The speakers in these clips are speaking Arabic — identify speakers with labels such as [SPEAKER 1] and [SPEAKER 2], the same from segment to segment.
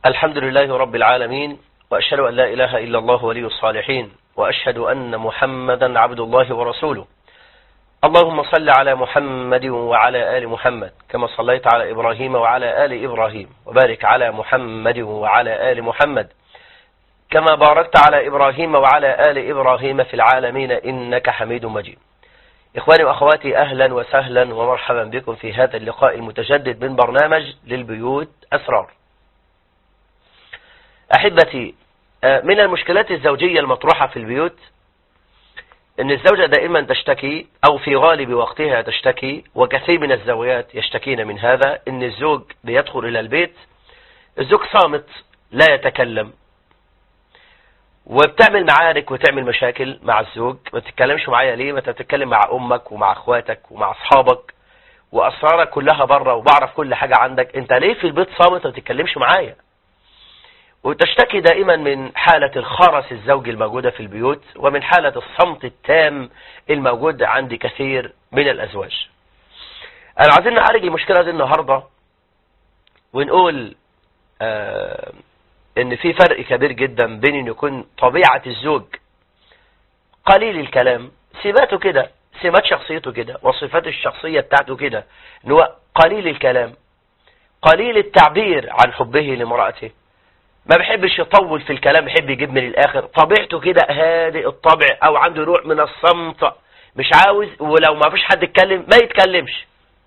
[SPEAKER 1] الحمد لله رب العالمين، وأشهد أن لا إله إلا الله ولي الصالحين، وأشهد أن محمدا عبد الله ورسوله. اللهم صل على محمد وعلى آل محمد كما صليت على إبراهيم وعلى آل إبراهيم، وبارك على محمد وعلى آل محمد كما باركت على إبراهيم وعلى آل إبراهيم في العالمين إنك حميد مجيد. إخواني وأخواتي، أهلا وسهلا ومرحبا بكم في هذا اللقاء المتجدد من برنامج للبيوت أسرار. أحبتي، من المشكلات الزوجية المطروحة في البيوت أن الزوجة دائما تشتكي، أو في غالب وقتها تشتكي، وكثير من الزوجات يشتكين من هذا، أن الزوج بيدخل إلى البيت، الزوج صامت لا يتكلم، وبتعمل معارك وتعمل مشاكل مع الزوج. ما تتكلمش معايا ليه؟ ما تتكلم مع أمك ومع أخواتك ومع أصحابك، وأسرارك كلها بره، وبعرف كل حاجة عندك. أنت ليه في البيت صامت ما تتكلمش معايا؟ وتشتكي دائما من حالة الخرس الزوجي الموجودة في البيوت، ومن حالة الصمت التام الموجود عند كثير من الأزواج. أنا عايزين نعالج المشكلة دي النهاردة، ونقول إن في فرق كبير جدا بين إن يكون طبيعة الزوج قليل الكلام، سماته كده، سمات شخصيته كده، وصفات الشخصية بتاعته كده، إن هو قليل الكلام، قليل التعبير عن حبه لامرأته، ما بيحبش يطول في الكلام، بيحب يجيب من الآخر، طبيعته كده هادئ الطبع، أو عنده نوع من الصمت، مش عاوز، ولو ما فيش حد يتكلم ما يتكلمش.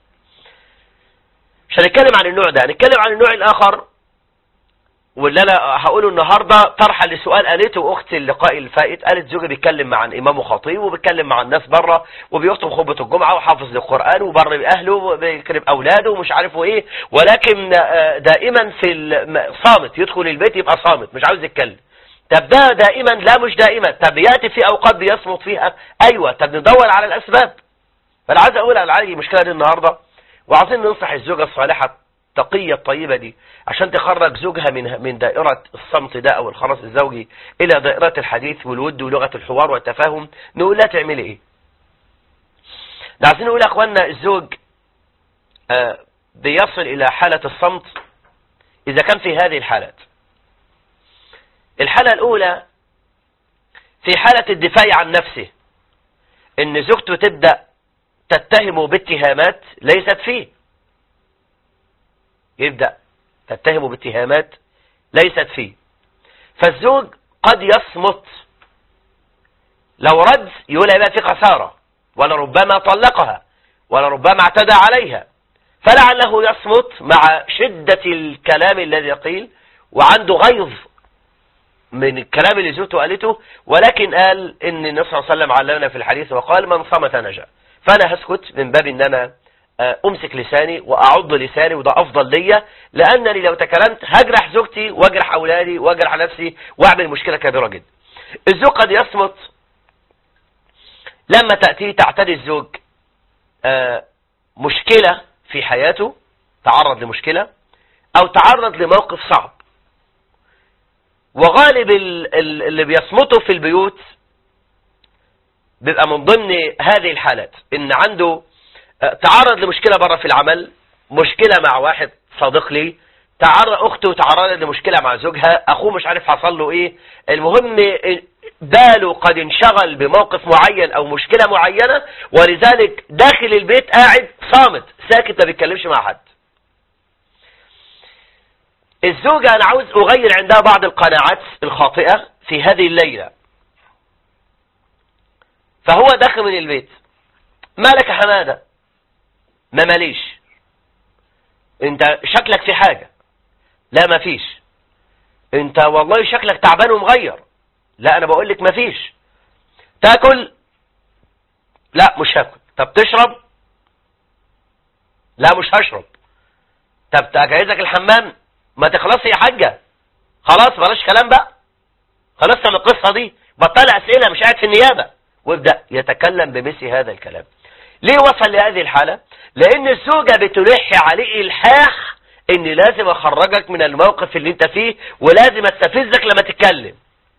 [SPEAKER 1] مش هنتكلم عن النوع ده، هنتكلم عن النوع الآخر، واللي أنا هقوله النهاردة طرحا لسؤال قالته أختي اللقاء الفائت. قالت زوجي بيتكلم مع إمام وخطيب، وبيتكلم مع الناس بره، وبيخطب خطبة الجمعة، وحافظ للقرآن، وبر بأهله، وبيكرم أولاده، ومش عارفه إيه، ولكن دائما في صامت. يدخل البيت يبقى صامت، مش عاوز يتكلم. طب ده دائما؟ لا، مش دائما. طب يأتي في أوقات بيصمت فيها؟ أيوة. طب ندور على الأسباب. فأنا عايز أقول على علاج المشكلة دي النهاردة، وعايزين ننصح الزوجة الصالحة التقية الطيبة دي عشان تخرج زوجها من دائرة الصمت ده أو الخرس الزوجي إلى دائرة الحديث والود ولغة الحوار والتفاهم. نقول لها تعملي إيه؟ عايزين نقول يا أخوانا، الزوج بيصل إلى حالة الصمت إذا كان في هذه الحالات. الحالة الأولى في حالة الدفاع عن نفسه، إن زوجته تبدأ تتهمه باتهامات ليست فيه، يبدأ تتهمه باتهامات ليست فيه. فالزوج قد يصمت، لو رد يقول يبقى في خسارة، ولربما طلقها، ولربما اعتدى عليها، فلعله يصمت مع شدة الكلام الذي قيل، وعنده غيظ من الكلام اللي زوجته قالته، ولكن قال ان النبي صلى الله عليه وسلم علمنا في الحديث وقال من صمت نجا. فانا هسكت من باب ان انا امسك لساني واعض لساني، وده افضل ليا، لانني لو تكلمت هجرح زوجتي واجرح اولادي واجرح نفسي واعمل مشكلة كبيرة جدا. الزوج قد يصمت لما تعتري الزوج مشكلة في حياته، تعرض لمشكلة او تعرض لموقف صعب. وغالب اللي بيصمتوا في البيوت بيبقى من ضمن هذه الحالات، ان عنده تعرض لمشكلة بره في العمل، مشكلة مع واحد صديق لي، أخته تعرضت لمشكلة مع زوجها، أخوه مش عارف حصل له إيه، المهم باله قد انشغل بموقف معين أو مشكلة معينة، ولذلك داخل البيت قاعد صامت ساكت ما بيتكلمش مع حد. الزوجة أنا عاوز أغير عندها بعض القناعات الخاطئة في هذه الليلة. فهو داخل من البيت، مالك يا حمادة؟ ما ماليش. انت شكلك في حاجة؟ لا ما فيش. انت والله شكلك تعبان ومغير؟ لا انا بقول لك ما فيش. تاكل؟ لا مش هاكل. طب تشرب؟ لا مش هشرب. طب اجهزك الحمام؟ ما تخلصي يا حاجة، خلاص بلاش كلام بقى، خلصت من القصة دي، بطل اسئلة، مش قاعد في النيابة. وابدأ يتكلم بمثل هذا الكلام. ليه وصل لهذه الحالة؟ لأن الزوجة بتلح عليه إلحاح إن لازم أخرجك من الموقف اللي أنت فيه، ولازم أستفزك لما تتكلم.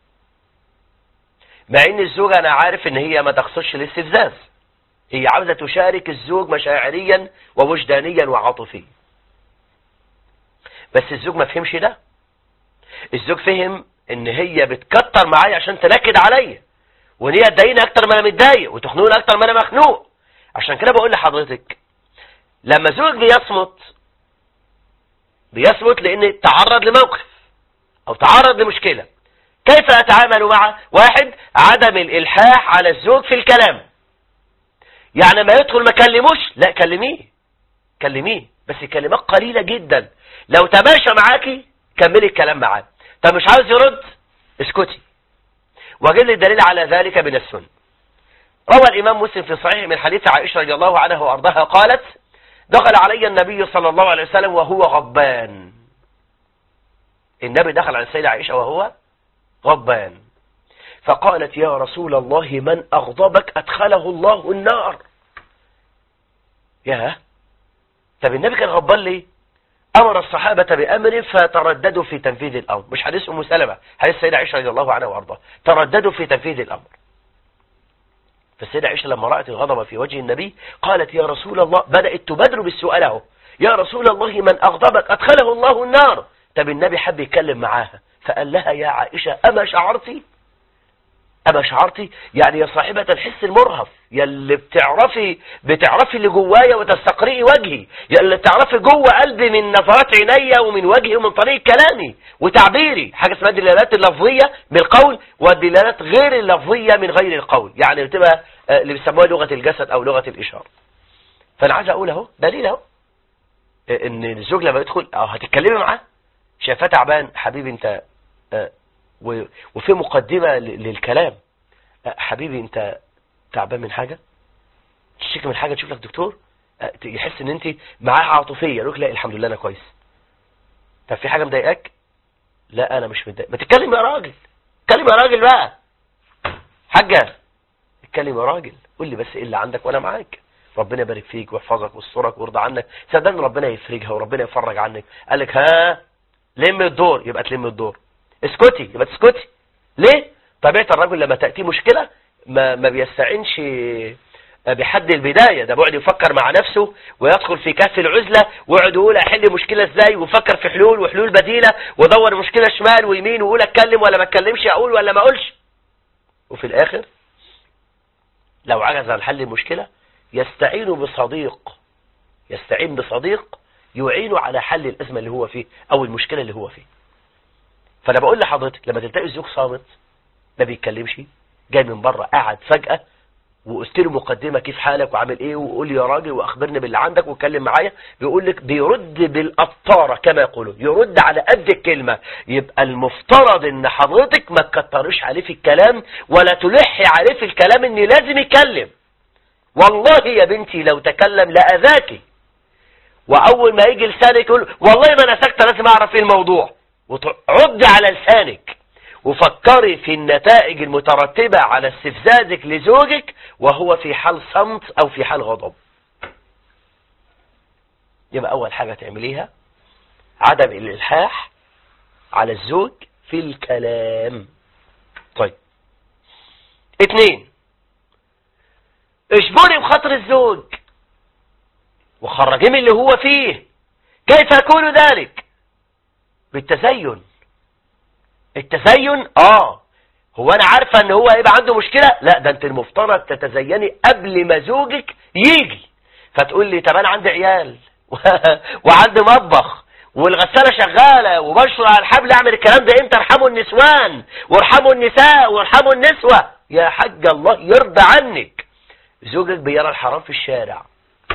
[SPEAKER 1] مع إن الزوجة أنا عارف إن هي ما تقصدش الاستفزاز، هي عاوزة تشارك الزوج مشاعريا ووجدانيا وعاطفيا. بس الزوج ما فهمش ده، الزوج فهم ان هي بتكتر معايا عشان تنكد عليا، وان هي تضايقني اكتر ما انا متضايق وتخنقني اكتر ما انا مخنوق. عشان كده بقول لحضرتك لما زوج بيصمت لان تعرض لموقف او تعرض لمشكلة، كيف اتعامل معه؟ واحد، عدم الالحاح على الزوج في الكلام. يعني ما يدخل ما كلموش، لا كلميه بس كلمات قليلة جدا. لو تماشى معاكي كملي الكلام معاه. طب مش عاوز يرد، اسكتي. وجل الدليل على ذلك من السنة. روى الإمام مسلم في صحيح من حديث عائشة رضي الله عنها وأرضاها قالت: دخل علي النبي صلى الله عليه وسلم وهو غضبان. النبي دخل على السيدة عائشة وهو غضبان، فقالت: يا رسول الله من أغضبك أدخله الله النار. ياه، طب النبي كان غضبان ليه؟ أمر الصحابة بأمر فترددوا في تنفيذ الأمر. مش حديث أم سلمة، حديث السيدة عائشة رضي الله عنها وأرضاها، ترددوا في تنفيذ الأمر. فالسيدة عائشة لما رأت الغضب في وجه النبي قالت: يا رسول الله، بدأت تبادر بالسؤال اهو، يا رسول الله من أغضبك أدخله الله النار. طب النبي حب يتكلم معاها فقال لها: يا عائشة أما شعرتي يعني يا صاحبة الحس المرهف، يا اللي بتعرفي اللي جوايا وتستقرئي وجهي، يا اللي بتعرفي جوه قلبي من نظرات عينيا ومن وجهي ومن طريقة كلامي وتعبيري. حاجة اسمها الدلالات اللفظية بالقول والدلالات غير اللفظية من غير القول، يعني بتبقى اللي بيسموها لغة الجسد او لغة الإشارة. فانا عايز اقول اهو دليل اهو ان الزوج لما يدخل او هتتكلمي معاه شايفاه تعبان، حبيبي انت وفي مقدمة للكلام، حبيبي انت تعبان من حاجة، تشتكي من حاجة، تشوف لك دكتور، يحس ان انت معاه عاطفية، يقول لك لا الحمد لله انا كويس. طب في حاجة مضايقاك؟ لا انا مش متضايق. ما تتكلم يا راجل، اتكلم يا راجل بقى. حاجة اتكلم يا راجل، قول لي بس ايه اللي عندك وانا معاك. ربنا يبارك فيك ويحفظك ويسترك ويرضى عنك، صدقني ربنا يفرجها وربنا يفرج عنك. قال لك ها لم الدور، يبقى تلم الدور. اسكتي، يبقى تسكتي. ليه؟ طبيعة الرجل لما تأتي مشكلة ما بيستعنش بحد البداية، ده بيقعد يفكر مع نفسه ويدخل في كهف العزلة ويقعد يقول احل مشكلة ازاي، وفكر في حلول وحلول بديلة ودور مشكلة شمال ويمين ويقول اتكلم ولا ما اتكلمش، اقول ولا ما اقولش. وفي الاخر لو عجز عن حل المشكلة يستعين بصديق يعينه على حل الأزمة اللي هو فيه أو المشكلة اللي هو فيه. فأنا بقول لحضرتك لما تلتقي الزوج صامت ما بيتكلمش، جاي من بره قاعد فجأة وقلت له مقدمة كيف حالك وعامل ايه وقول لي يا راجل واخبرني باللي عندك واتكلم معايا، بيقول لك بيرد بالقطارة كما يقولون، يرد على قد الكلمة. يبقى المفترض ان حضرتك ما تكترش عليه في الكلام ولا تلحي عليه في الكلام ان لازم يتكلم. والله يا بنتي لو تكلم لأذاكي، واول ما يجي لسانك يقول والله ما انا ساكته لازم اعرف ايه الموضوع، وتعضي على لسانك وفكري في النتائج المترتبة على استفزازك لزوجك وهو في حال صمت او في حال غضب. يبقى اول حاجة تعمليها عدم الالحاح على الزوج في الكلام. طيب 2، اجبري بخاطر الزوج وخرجيه من اللي هو فيه. كيف يكون ذلك؟ بالتزين. التزين هو انا عارفه ان هو هيبقى عنده مشكله، لا ده انت المفترض تتزيني قبل ما زوجك يجي. فتقول لي طب انا عندي عيال وعندي مطبخ والغساله شغاله وبشر على الحبل، اعمل الكلام ده امتى؟ ارحموا النسوان وارحموا النساء وارحموا النسوه. يا حاج الله يرضى عنك، زوجك بيرى الحرام في الشارع،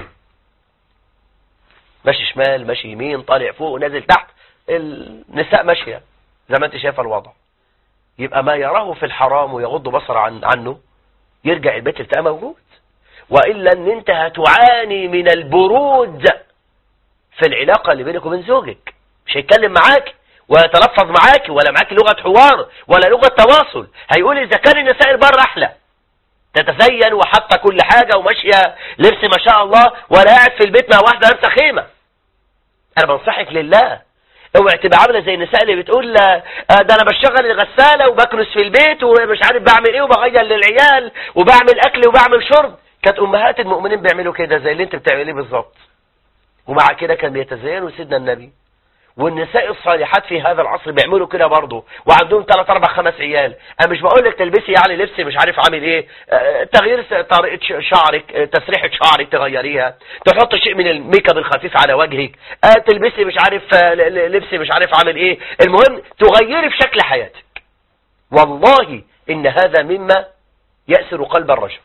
[SPEAKER 1] ماشي شمال ماشي يمين طالع فوق ونازل تحت، النساء ماشيه زي ما انت شايفه الوضع. يبقى ما يراه في الحرام ويغض بصر عنه يرجع البيت يلتقى موجود، وإلا ان انت هتعاني من البرود في العلاقة اللي بينك وبين زوجك. مش هيتكلم معاك ولا يتلفظ معاك ولا معاك لغة حوار ولا لغة تواصل. هيقول اذا كان النساء البر احلى، تتزين وحاطه كل حاجة وماشية لبس ما شاء الله، ولا قاعد في البيت مع واحدة لابسه خيمة. انا بنصحك لله اوعي تبقى عامله زي النساء اللي بتقول ده انا بشغل الغساله وبكنس في البيت ومش عارف بعمل ايه وبغير للعيال وبعمل اكل وبعمل شرب. كانت امهات المؤمنين بيعملوا كده زي اللي انت بتعمليه بالظبط، ومع كده كان بيتزينوا سيدنا النبي والنساء الصالحات في هذا العصر بيعملوا كده برضه، وعندهم 3 4 5 عيال. انا مش بقول لك تلبسي يعني لبس مش عارف عامل ايه، تغيير طريقه شعرك، تسريحه شعرك تغيريها، تحط شيء من الميك اب الخفيف على وجهك، تلبسي مش عارف لبس مش عارف عامل ايه، المهم تغيري في شكل حياتك. والله ان هذا مما يأسر قلب الرجل،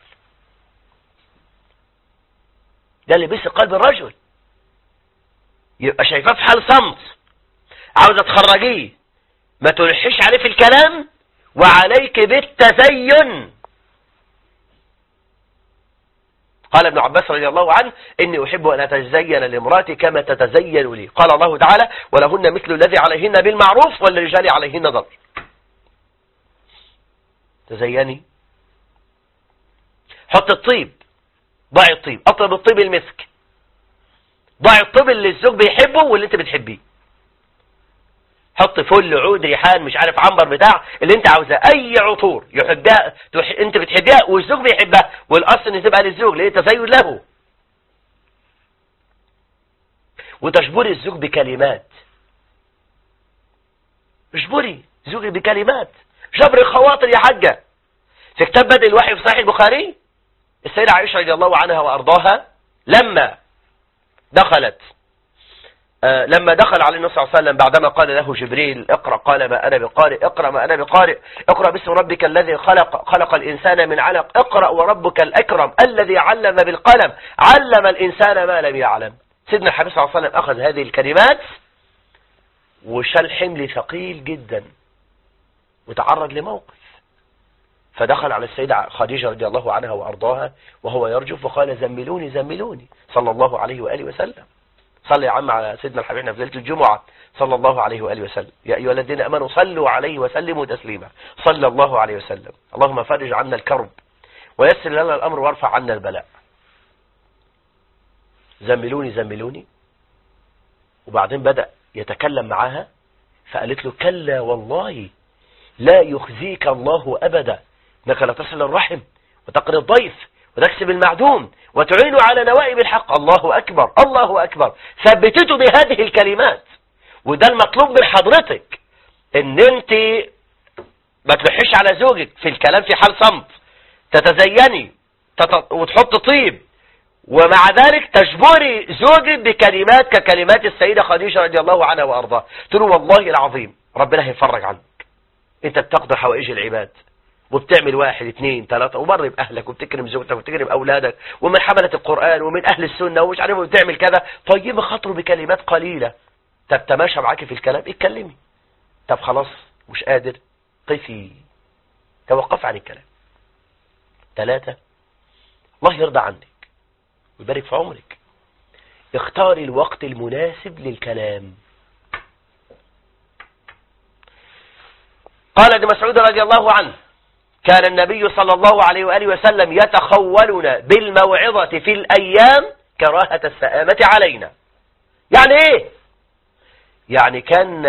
[SPEAKER 1] ده اللي بيسر قلب الرجل، يبقى شايفاه في حال صمت، عاوزة تخرجيه، ما تلحش عليه في الكلام، وعليك بالتزين. قال ابن عباس رضي الله عنه: إني أحب أن أتزين لامرأتي كما تتزين لي. قال الله تعالى: ولهن مثل الذي عليهن بالمعروف وللرجال عليهن ضرر. تزيني، حط الطيب، ضعي الطيب، اطلب الطيب المسك، ضعي الطيب اللي الزوج بيحبه واللي انت بتحبيه، حط فل، عود، ريحان، مش عارف عنبر، بتاع اللي انت عاوزاه، اي عطور يحبها انت بتحبها والزوج بيحبها، والاصل ان تبقى للزوج ليه تزين له. وتجبري الزوج بكلمات، اجبري زوجي بكلمات، جبر الخواطر يا حاجة. في كتاب بدء الوحي في صحيح البخاري، السيدة عائشة رضي الله عنها وأرضاها لما دخل عليه النبي صلى الله عليه وسلم بعدما قال له جبريل: اقرأ، قال: ما أنا بقارئ. اقرأ: ما أنا بقارئ. اقرأ باسم ربك الذي خلق الإنسان من علق. اقرأ وربك الأكرم الذي علم بالقلم علم الإنسان ما لم يعلم. سيدنا الحبيب صلى الله عليه وسلم أخذ هذه الكلمات وشال حمل ثقيل جدا وتعرض لموقف، فدخل على السيدة خديجة رضي الله عنها وأرضاها وهو يرجف وقال: زملوني زملوني، صلى الله عليه وآله وسلم. صلي يا عم على سيدنا الحبيب في ليلة الجمعة صلى الله عليه وآله وسلم. يا أيها الذين آمنوا صلوا عليه وسلموا تسليما، صلى الله عليه وسلم. اللهم فرج عنا الكرب ويسر لنا الأمر وارفع عنا البلاء. زملوني زملوني. وبعدين بدأ يتكلم معها، فقالت له: كلا والله لا يخزيك الله أبدا، انك لا تصل الرحم وتقري الضيف وتكسب المعدوم وتعين على نوائب الحق. الله أكبر، الله أكبر. ثبتته بهذه الكلمات. وده المطلوب من حضرتك، ان انت ما تلحش على زوجك في الكلام في حال صمت، تتزيني وتحط طيب، ومع ذلك تجبري زوجك بكلمات ككلمات السيدة خديجة رضي الله عنها وأرضاها. تقول: والله العظيم ربنا هيفرج عنك، انت بتقضي حوائج العباد وبتعمل 1 2 3 وبر بأهلك وبتكرم زوجتك وبتكرم أولادك ومن حملة القرآن ومن أهل السنة ومش عارف وبتعمل كذا. طيب خاطره بكلمات قليلة، طب تماشى معاك في الكلام، اتكلمي. طب خلاص مش قادر، قفي، توقف عن الكلام. 3، الله يرضى عنك ويبارك في عمرك، اختاري الوقت المناسب للكلام. قال ابن مسعود رضي الله عنه: كان النبي صلى الله عليه وآله وسلم يتخولنا بالموعظة في الأيام كراهة السآمة علينا. يعني ايه؟ يعني كان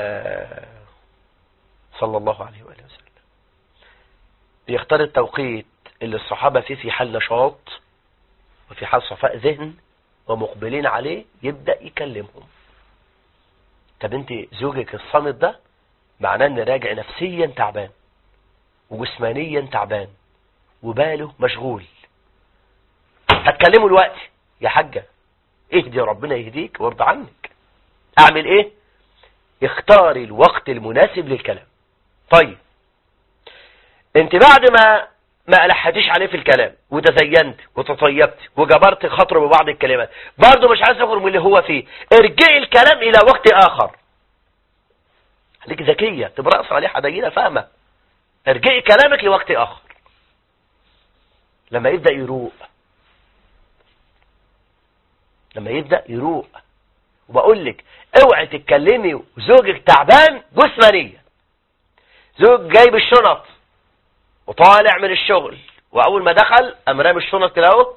[SPEAKER 1] صلى الله عليه وآله وسلم يختار التوقيت اللي الصحابة فيه في حال نشاط وفي حال صفاء ذهن ومقبلين عليه، يبدأ يكلمهم. طب انت زوجك الصامت ده معناه ان راجع نفسيا تعبان وجسمانيا تعبان وباله مشغول، هتكلمه الوقت يا حاجة، اهدي ربنا يهديك وارضى عنك. اعمل ايه؟ اختاري الوقت المناسب للكلام. طيب انت بعد ما ألحتيش عليه في الكلام وتزينت وتطيبت وجبرت خاطره ببعض الكلمات، برضه مش عايز تخرج من اللي هو فيه، ارجعي الكلام الى وقت اخر. خليك ذكية، تبقى صالحة دينة فاهمة. ارجعي كلامك لوقت اخر لما يبدأ يروق، لما يبدأ يروق. وبقول لك اوعي تتكلمي وزوجك تعبان جسمانيا، زوج جايب الشنط وطالع من الشغل، واول ما دخل قام رامي الشنط كده اهو،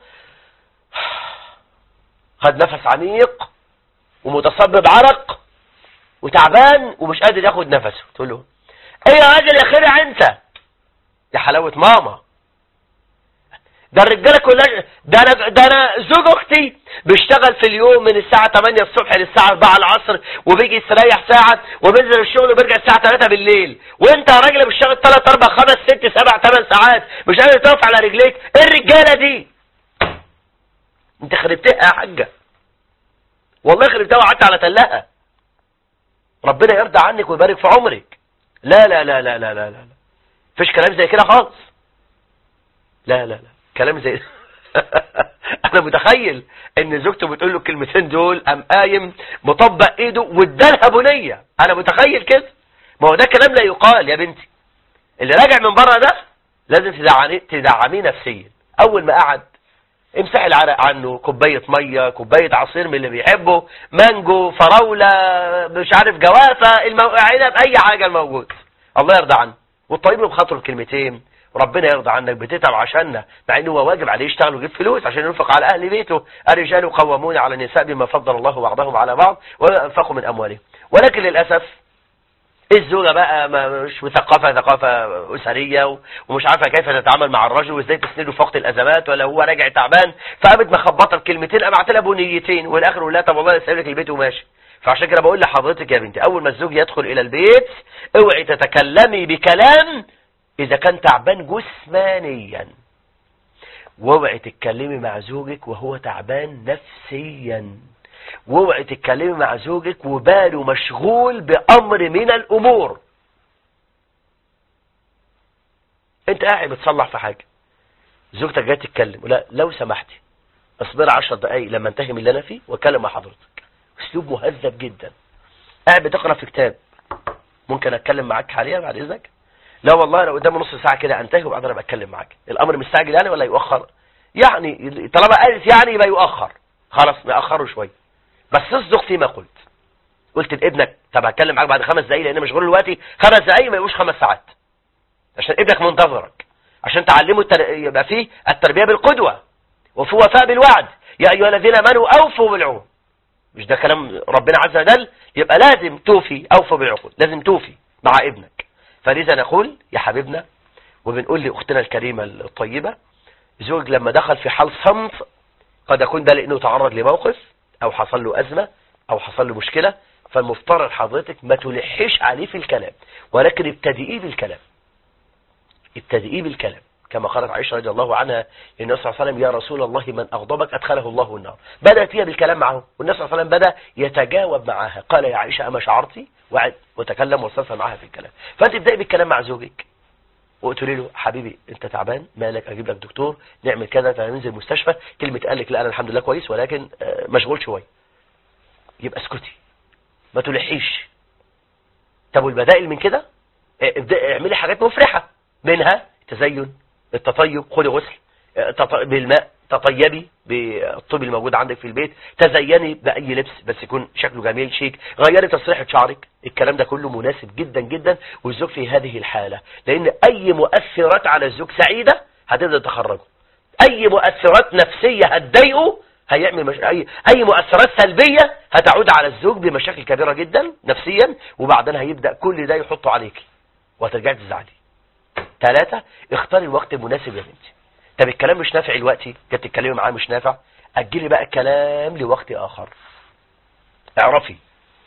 [SPEAKER 1] خد نفس عميق ومتصبب عرق وتعبان ومش قادر ياخد نفسه. تقول له: ايه يا راجل يا خير انت، يا حلاوة ماما، ده الرجاله كلها، ده انا زوج اختي بيشتغل في اليوم من الساعه 8 الصبح للساعه 4 العصر، وبيجي يستريح ساعه وبينزل الشغل وبيرجع الساعه 3 بالليل، وانت يا راجل بتشتغل 3 4 5 6 7 8 ساعات مش قادر تقف على رجليك. ايه الرجاله دي؟ انت خربتها يا حاجه، والله خربتها وقعدت على تلها. ربنا يرضى عنك ويبارك في عمرك. لا لا لا لا لا لا لا، مفيش كلام زي كده خالص. لا لا لا كلام زي انا متخيل ان زوجته بتقول له الكلمتين دول قام قايم مطبق ايده وادالها بنيه. انا متخيل كده. ما هو ده كلام لا يقال يا بنتي. اللي راجع من بره ده لازم تدعميه نفسيا. اول ما قعد امسح العرق عنه، كوبايه ميه، كوبايه عصير من اللي بيحبه، مانجو، فراوله، مش عارف جوافه، عنب، اي حاجه الموجود. الله يرضى عنه والطيب له بخاطره بكلمتين. ربنا يرضى عنك، بتتعب عشاننا، مع انه هو واجب عليه يشتغل ويجيب فلوس عشان ينفق على اهل بيته. الرجال قوامون على النساء بما فضل الله بعضهم على بعض وانفقوا من اموالهم. ولكن للاسف الزوجه بقى مش مثقفه ثقافه اسريه ومش عارفه كيف تتعامل مع الرجل وازاي تسنده في وقت الازمات، ولا هو راجع تعبان فقامت مخبطه بكلمتين قامت لها بنيتين، والاخر يقول لها طب والله سايب لك البيت وماشي. فعشان كده بقول لحضرتك يا بنتي، اول ما الزوج يدخل الى البيت اوعي تتكلمي بكلام إذا كان تعبان جسمانيا، واوعي تتكلمي مع زوجك وهو تعبان نفسيا، واوعي تتكلمي مع زوجك وباله مشغول بأمر من الأمور. انت قاعد بتصلح في حاجة، زوجتك جايه تتكلم، لا لو سمحتي اصبر 10 دقايق لما انتهي من اللي انا فيه واتكلم مع حضرتك. اسلوب مهذب جدا. قاعد بتقرا في كتاب، ممكن اتكلم معاك حاليا بعد اذنك؟ لا والله انا قدامي نص ساعه كده انتهي وبعدين ابقى اتكلم معاك. الامر مستعجل يعني ولا يؤخر؟ يعني طالما قالت يعني يبقى يؤخر، خلاص ناخره شويه، بس اصدق فيما قلت. قلت لابنك طب هتكلم معاك بعد 5 دقايق لان مشغول دلوقتي، 5 دقايق ما يبقوش 5 ساعات، عشان ابنك منتظرك، عشان تعلمه يبقى فيه التربيه بالقدوه وفي وفاء بالوعد. يا ايها الذين امنوا اوفوا بالعهود. مش ده كلام ربنا عز وجل؟ يبقى لازم توفي، اوفوا بالعقود، لازم توفي مع ابنك. فلذا نقول يا حبيبنا وبنقول لأختنا الكريمة الطيبة، زوج لما دخل في حال صمت قد يكون ده لأنه تعرض لموقف أو حصل له أزمة أو حصل له مشكلة، فالمفترض حضرتك ما تلحش عليه في الكلام، ولكن ابتدئيه بالكلام. ابتدئيه بالكلام كما قالت عائشة رضي الله عنها للنبي صلى الله عليه وسلم: يا رسول الله من أغضبك أدخله الله النار. بدأت هي بالكلام معه، والنبي صلى الله عليه وسلم بدأ يتجاوب معها. قال: يا عائشة أما شعرتي؟ وتكلم واستفسر معها في الكلام. فأنت ابدأي بالكلام مع زوجك وقلت له: حبيبي أنت تعبان، مالك؟ أجيب لك دكتور، نعمل كذا، ننزل مستشفى. كلمة قال لك لا أنا الحمد لله كويس ولكن مشغول شوية، يبقى اسكتي ما تلحيش. طب والبدائل من كده؟ اعملي حاجات مفرحة، منها تزين، التطيب، خدي غسل بالماء، تطيبي بالطيب الموجود عندك في البيت، تزيني بأي لبس بس يكون شكله جميل شيك، غيري تسريحة شعرك. الكلام ده كله مناسب جدا جدا والزوج في هذه الحالة، لأن أي مؤثرات على الزوج سعيدة هتبدأ تخرجه، أي مؤثرات نفسية هتضايقه هيعمل أي مؤثرات سلبية هتعود على الزوج بمشاكل كبيرة جدا نفسيا، وبعدين هيبدأ كل ده يحطه عليك وهترجعي تزعلي. 3، اختاري الوقت المناسب يا بنتي. طب الكلام مش نافع دلوقتي، كنت تتكلمي معاه مش نافع، اجلي بقى الكلام لوقت اخر. اعرفي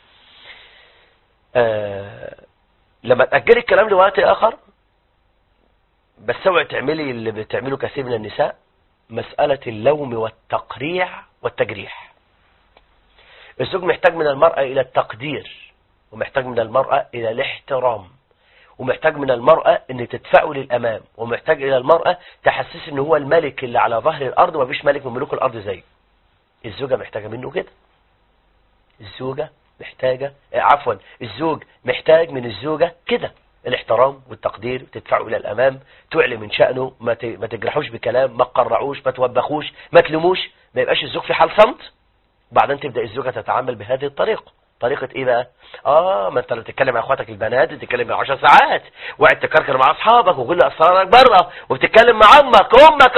[SPEAKER 1] لما تاجلي الكلام لوقت اخر، بس اوعي تعملي اللي بتعمله كثير من النساء، مسألة اللوم والتقريع والتجريح. الزوج محتاج من المرأة الى التقدير، ومحتاج من المرأة الى الاحترام، ومحتاج من المرأة ان تدفعه للامام، ومحتاج الى المرأة تحسس ان هو الملك اللي على ظهر الارض ومفيش ملك من ملوك الارض زيه. الزوجة محتاجة منه كده. الزوجة محتاجة الزوج محتاج من الزوجة كده، الاحترام والتقدير، تدفعه الى الامام، تعلي من شأنه، ما تجرحوش بكلام، ما تقرعوش، ما توبخوش، ما تلموش، ما يبقاش الزوج في حال صمت. بعدين تبدأ الزوجة تتعامل بهذه الطريقة. طريقة ايه بقى؟ ما انت بتتكلم مع اخواتك البنات بتتكلم 10 ساعات، وقعد تكركر مع اصحابك وكل اسرارك بره، وبتتكلم مع امك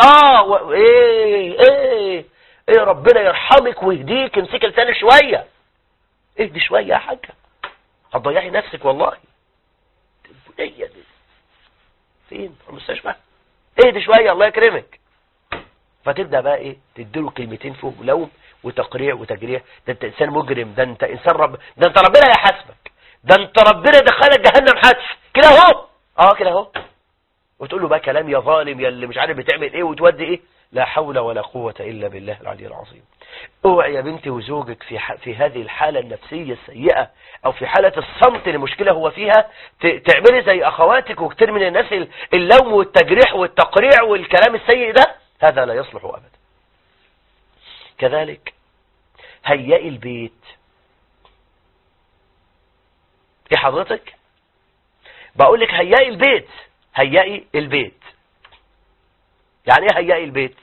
[SPEAKER 1] ايه ربنا يرحمك ويهديك، امسك لسانك شوية، اهدي شوية يا حاجة، هتضيعي نفسك والله. البنية دي فين؟ في المستشفى؟ اهدي شوية الله يكرمك. فتبدأ بقى ايه تديله كلمتين فوق لوم وتقريع وتجريح. ده انت انسان مجرم، ده انت انسان ده انت ربنا هيحاسبك، ده انت ربنا دخلك جهنم حتف كده اهو. كده اهو. وتقول له بقى كلام يا ظالم يا اللي مش عارف بتعمل ايه وتودي ايه. لا حول ولا قوة الا بالله العلي العظيم. اوعي يا بنتي وزوجك في هذه الحالة النفسية السيئة او في حالة الصمت المشكلة هو فيها تعملي زي اخواتك وكتير من الناس اللوم والتجريح والتقريع والكلام السيء ده. هذا لا يصلح ابدا. كذلك هيئي البيت. ايه حضرتك بقول لك هيئي البيت. هيئي البيت يعني ايه هيئي البيت؟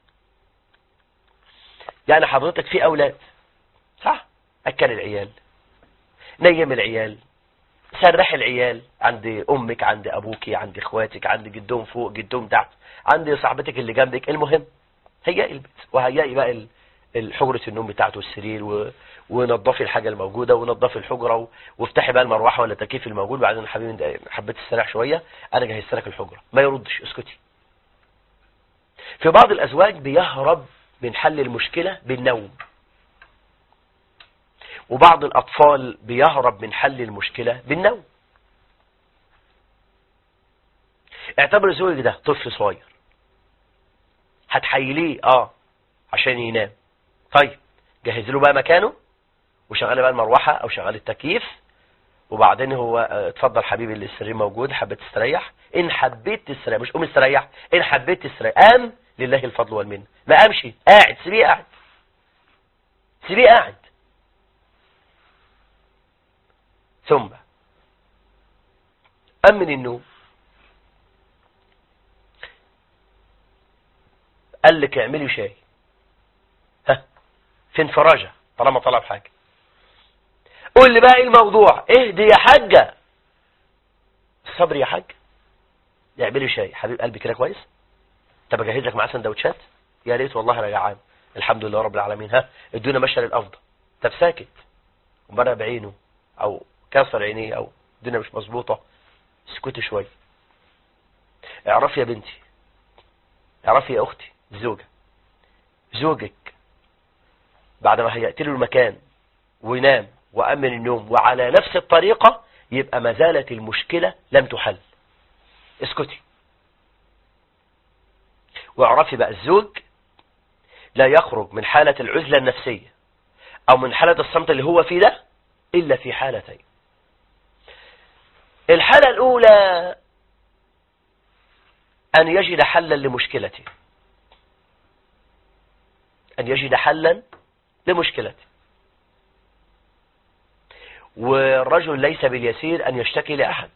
[SPEAKER 1] يعني حضرتك في اولاد صح؟ اكل العيال، نيم العيال، سرح العيال عند امك عند ابوك عند اخواتك عند جدهم فوق جدهم تحت عند صاحبتك اللي جنبك. المهم هيئي البيت وهيئي بقى حجرة النوم بتاعته السرير ونضفي الحاجة الموجودة ونضفي الحجرة وافتحي بقى المروحة ولا التكييف الموجود. بعدين يا حبيبي حبيت تستريح شوية انا جهزت لك الحجرة. ما يردش، اسكتي. في بعض الازواج بيهرب من حل المشكلة بالنوم، وبعض الاطفال بيهرب من حل المشكلة بالنوم. اعتبر زوجك ده طفل صغير هتحيليه عشان ينام. طيب جهز له بقى مكانه وشغل بقى المروحة او شغل التكييف، وبعدين هو اتفضل حبيبي اللي السرير موجود حبيت تستريح. ان حبيت تستريح مش قوم استريح، ان حبيت تستريح قام لله الفضل والمنه. ما قامش قاعد سيبيه قاعد، سيبيه قاعد. ثم قام من النوم قال لك اعملي شاي. في انفراجة طالما طلب حاجة. قول لي بقى ايه الموضوع؟ اهدي يا حاجة، الصبر يا حاج. اعملي شاي حبيب قلبي كده كويس. طب اجهز لك معاه سندوتشات؟ يا ريت والله انا جعان. الحمد لله رب العالمين. ادونا ماشيه للافضل. طب ساكت ومرق بعينه او كسر عينيه او الدنيا مش مظبوطه، اسكتي شويه. اعرفي يا بنتي، اعرفي يا اختي زوجك بعد ما هيأتي له المكان وينام وأمن النوم وعلى نفس الطريقة يبقى ما زالت المشكلة لم تحل. اسكتي. واعرفي بقى الزوج لا يخرج من حالة العزلة النفسية أو من حالة الصمت اللي هو فيه ده إلا في حالتين. الحالة الأولى أن يجد حلا لمشكلته، أن يجد حلا لمشكلته. والرجل ليس باليسير أن يشتكي لأحد،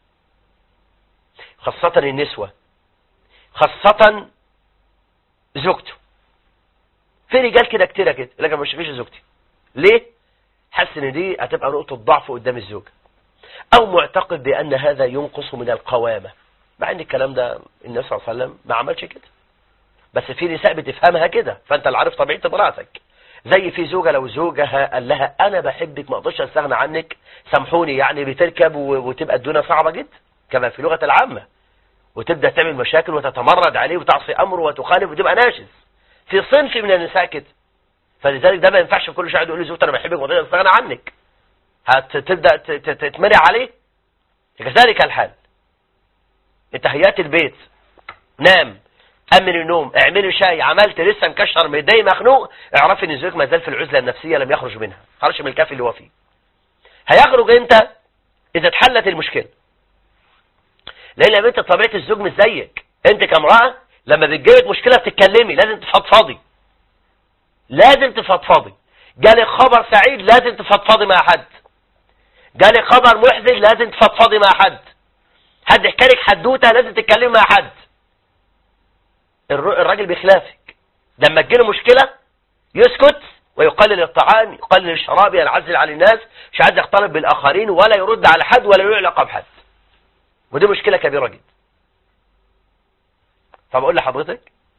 [SPEAKER 1] خاصة النسوة، خاصة زوجته. في رجال كده كتير كده لكن ما بشتكيش زوجتي. ليه؟ حاسس ان دي هتبقى نقطة ضعف قدام الزوجة، او معتقد بان هذا ينقص من القوامة، مع ان الكلام ده النبي صلى الله عليه وسلم ما عملش كده، بس في نساء بتفهمها كده، فانت اللي عارف طبيعة امرأتك. زي في زوجة لو زوجها قال لها انا بحبك ما اقدرش استغنى عنك سامحوني، يعني بتركب وتبقى الدنيا صعبة جدا كما في لغة العامة، وتبدأ تعمل مشاكل وتتمرد عليه وتعصي امره وتخالف وتبقى ناشز. في صنف من النساء كده، فلذلك ده ما ينفعش كل شويه يقول لي زوجتي انا بحبك وما اقدرش استغنى عنك، هتبدا تتمرع عليه. كذلك الحال، انت هيأت البيت، نام، امن النوم، اعملي شاي، عملت لسه مكشر متضايق مخنوق، اعرفي ان زوجك ما زال في العزله النفسيه لم يخرج منها، خرج من الكافي اللي هو فيه. هيخرج امتى؟ اذا اتحلت المشكله. لان يا بنت طبيعه الزوج مش زيك، انت كامراه لما بتجيلك مشكله بتتكلمي، لازم تفضفضي، لازم تفضفضي. جالك خبر سعيد لازم تفضفضي مع حد، جالك خبر محزن لازم تفضفضي مع حد يحكي لك حدوته لازم تتكلمي مع حد. الراجل بخلافك لما تجيله مشكله يسكت ويقلل الطعام، يقلل الشراب، ينعزل عن الناس، مش عايز يختلط بالاخرين ولا يرد على حد ولا له علاقه بحد، ودي مشكله كبيره جدا. فبقول لحضرتك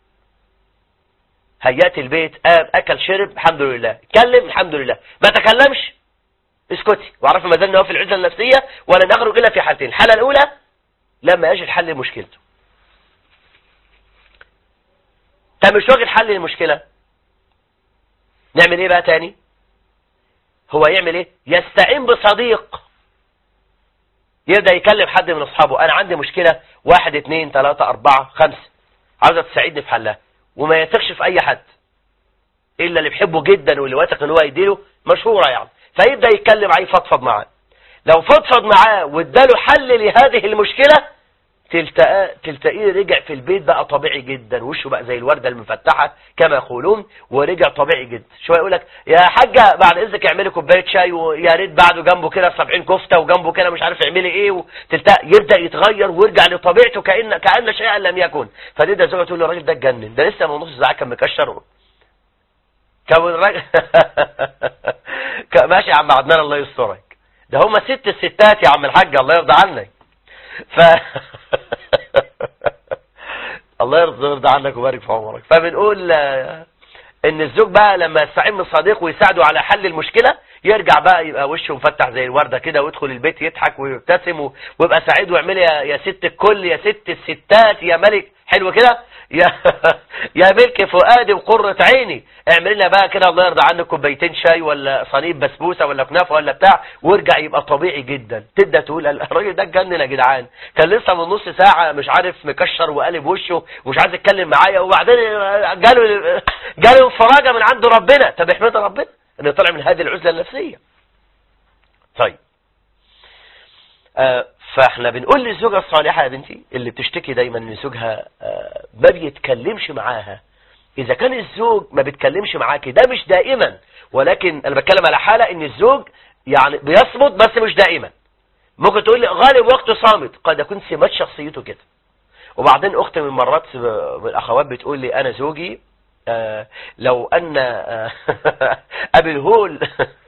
[SPEAKER 1] هيأت البيت، قام اكل شرب الحمد لله، اتكلم الحمد لله، ما تكلمش اسكتي، واعرفي ما زلنا في العزله النفسيه ولن نخرج الا في حالتين. الحاله الاولى لما يجد حل مشكلته. طب مش واجد حل للمشكلة، نعمل ايه بقى تاني؟ هو يعمل ايه؟ يستعين بصديق، يبدأ يكلم حد من اصحابه، انا عندي مشكلة 1 2 3 4 5 عاوزة تساعدني في حلها، وما يثقش في اي حد الا اللي بيحبه جدا واللي واثق ان هو يديله، مشهورة يعني. فيبدأ يتكلم معاه، يفضفض معاه. لو فضفض معاه واداله حل لهذه المشكلة، تلتقيه رجع في البيت بقى طبيعي جدا، وشه بقى زي الوردة المفتحة كما يقولون، ورجع طبيعي جدا. شويه يقول لك يا حاجة بعد اذنك اعملي كوبايه شاي، ويا ريت بعده جنبه كده 70 كفتة، وجنبه كده مش عارف يعملي ايه، يبدا يتغير ويرجع لطبيعته كأن شيئا لم يكن. فده زوجته تقول له الراجل ده اتجنن، ده لسه من نص ساعه كان مكشر. كان الراجل ماشي يا عم عدنان الله يسترك، ده هم 6 ستات يا عم الحاج الله يرضى عنك. الله يرضى عنك ويبارك في عمرك. فبنقول ان الزوج بقى لما يستعين من صديق ويساعده على حل المشكلة، يرجع بقى يبقى وشه مفتح زي الوردة كده، ويدخل البيت يضحك ويبتسم ويبقى سعيد، ويعمل يا ست الكل، يا ست الستات، يا ملك، حلو كده، يا ملك فؤادي وقرة عيني، اعمل لنا بقى كده الله يرضى عنك كوبايتين شاي ولا صينيه بسبوسه ولا كنافه ولا بتاع، وارجع يبقى طبيعي جدا. تبدا تقول الراجل ده اتجنن يا جدعان، كان لسه من نص ساعه مش عارف مكشر وقالب وشه ومش عايز يتكلم معايا، وبعدين جاله انفراجه من عند ربنا. طب احمد ربنا انه طلع من هذه العزله النفسيه. طيب فاحنا بنقول للزوجة الصالحة يا بنتي اللي بتشتكي دايما ان زوجها ما بيتكلمش معاها، اذا كان الزوج ما بيتكلمش معاكي ده مش دائما، ولكن انا بتكلم على حالة ان الزوج يعني بيصمت بس مش دائما. ممكن تقول لي غالب وقته صامت، قد يكون سمات شخصيته كده. وبعدين اختي من مرات من الاخوات بتقول لي انا زوجي لو ان ابي الهول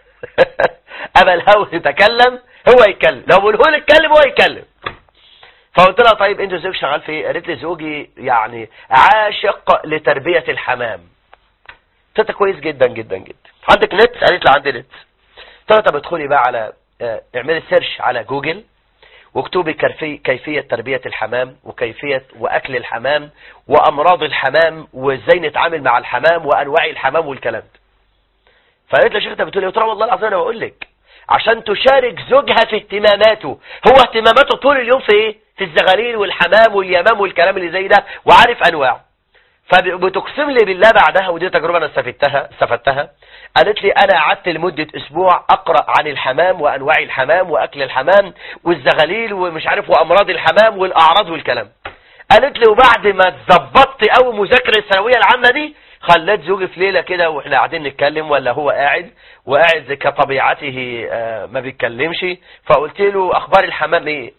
[SPEAKER 1] ابا الهول يتكلم هو يتكلم، لو الهول يتكلم هو يتكلم. فقلت لها طيب انت زوج شغال في ايه؟ قالت لي زوجي يعني عاشق لتربية الحمام. قلت لها كويس جدا جدا جدا، عندك نت؟ قالت لي عندي نت. قلت لها طب ادخلي بقى على اعملي سيرش على جوجل واكتبي كيفية تربية الحمام، وكيفية واكل الحمام، وامراض الحمام، وازاي نتعامل مع الحمام، وانواع الحمام والكلام ده. فقالت لي يا شيخ انت بتقول ايه؟ قلت لها والله العظيم انا بقول لك عشان تشارك زوجها في اهتماماته. هو اهتماماته طول اليوم في ايه؟ في الزغاليل والحمام واليمام والكلام اللي زي ده، وعارف انواعه. فبتقسم لي بالله بعدها، ودي تجربة انا استفدتها، قالت لي انا قعدت لمدة اسبوع اقرأ عن الحمام وانواع الحمام واكل الحمام والزغاليل ومش عارف وامراض الحمام والاعراض والكلام. قالت لي وبعد ما اتظبطت قوي مذاكرة الثانوية العامة دي، خلت زوجي في ليلة كده واحنا قاعدين نتكلم، ولا هو قاعد كطبيعته ما بيتكلمش، فقلت له اخبار الحمام ايه؟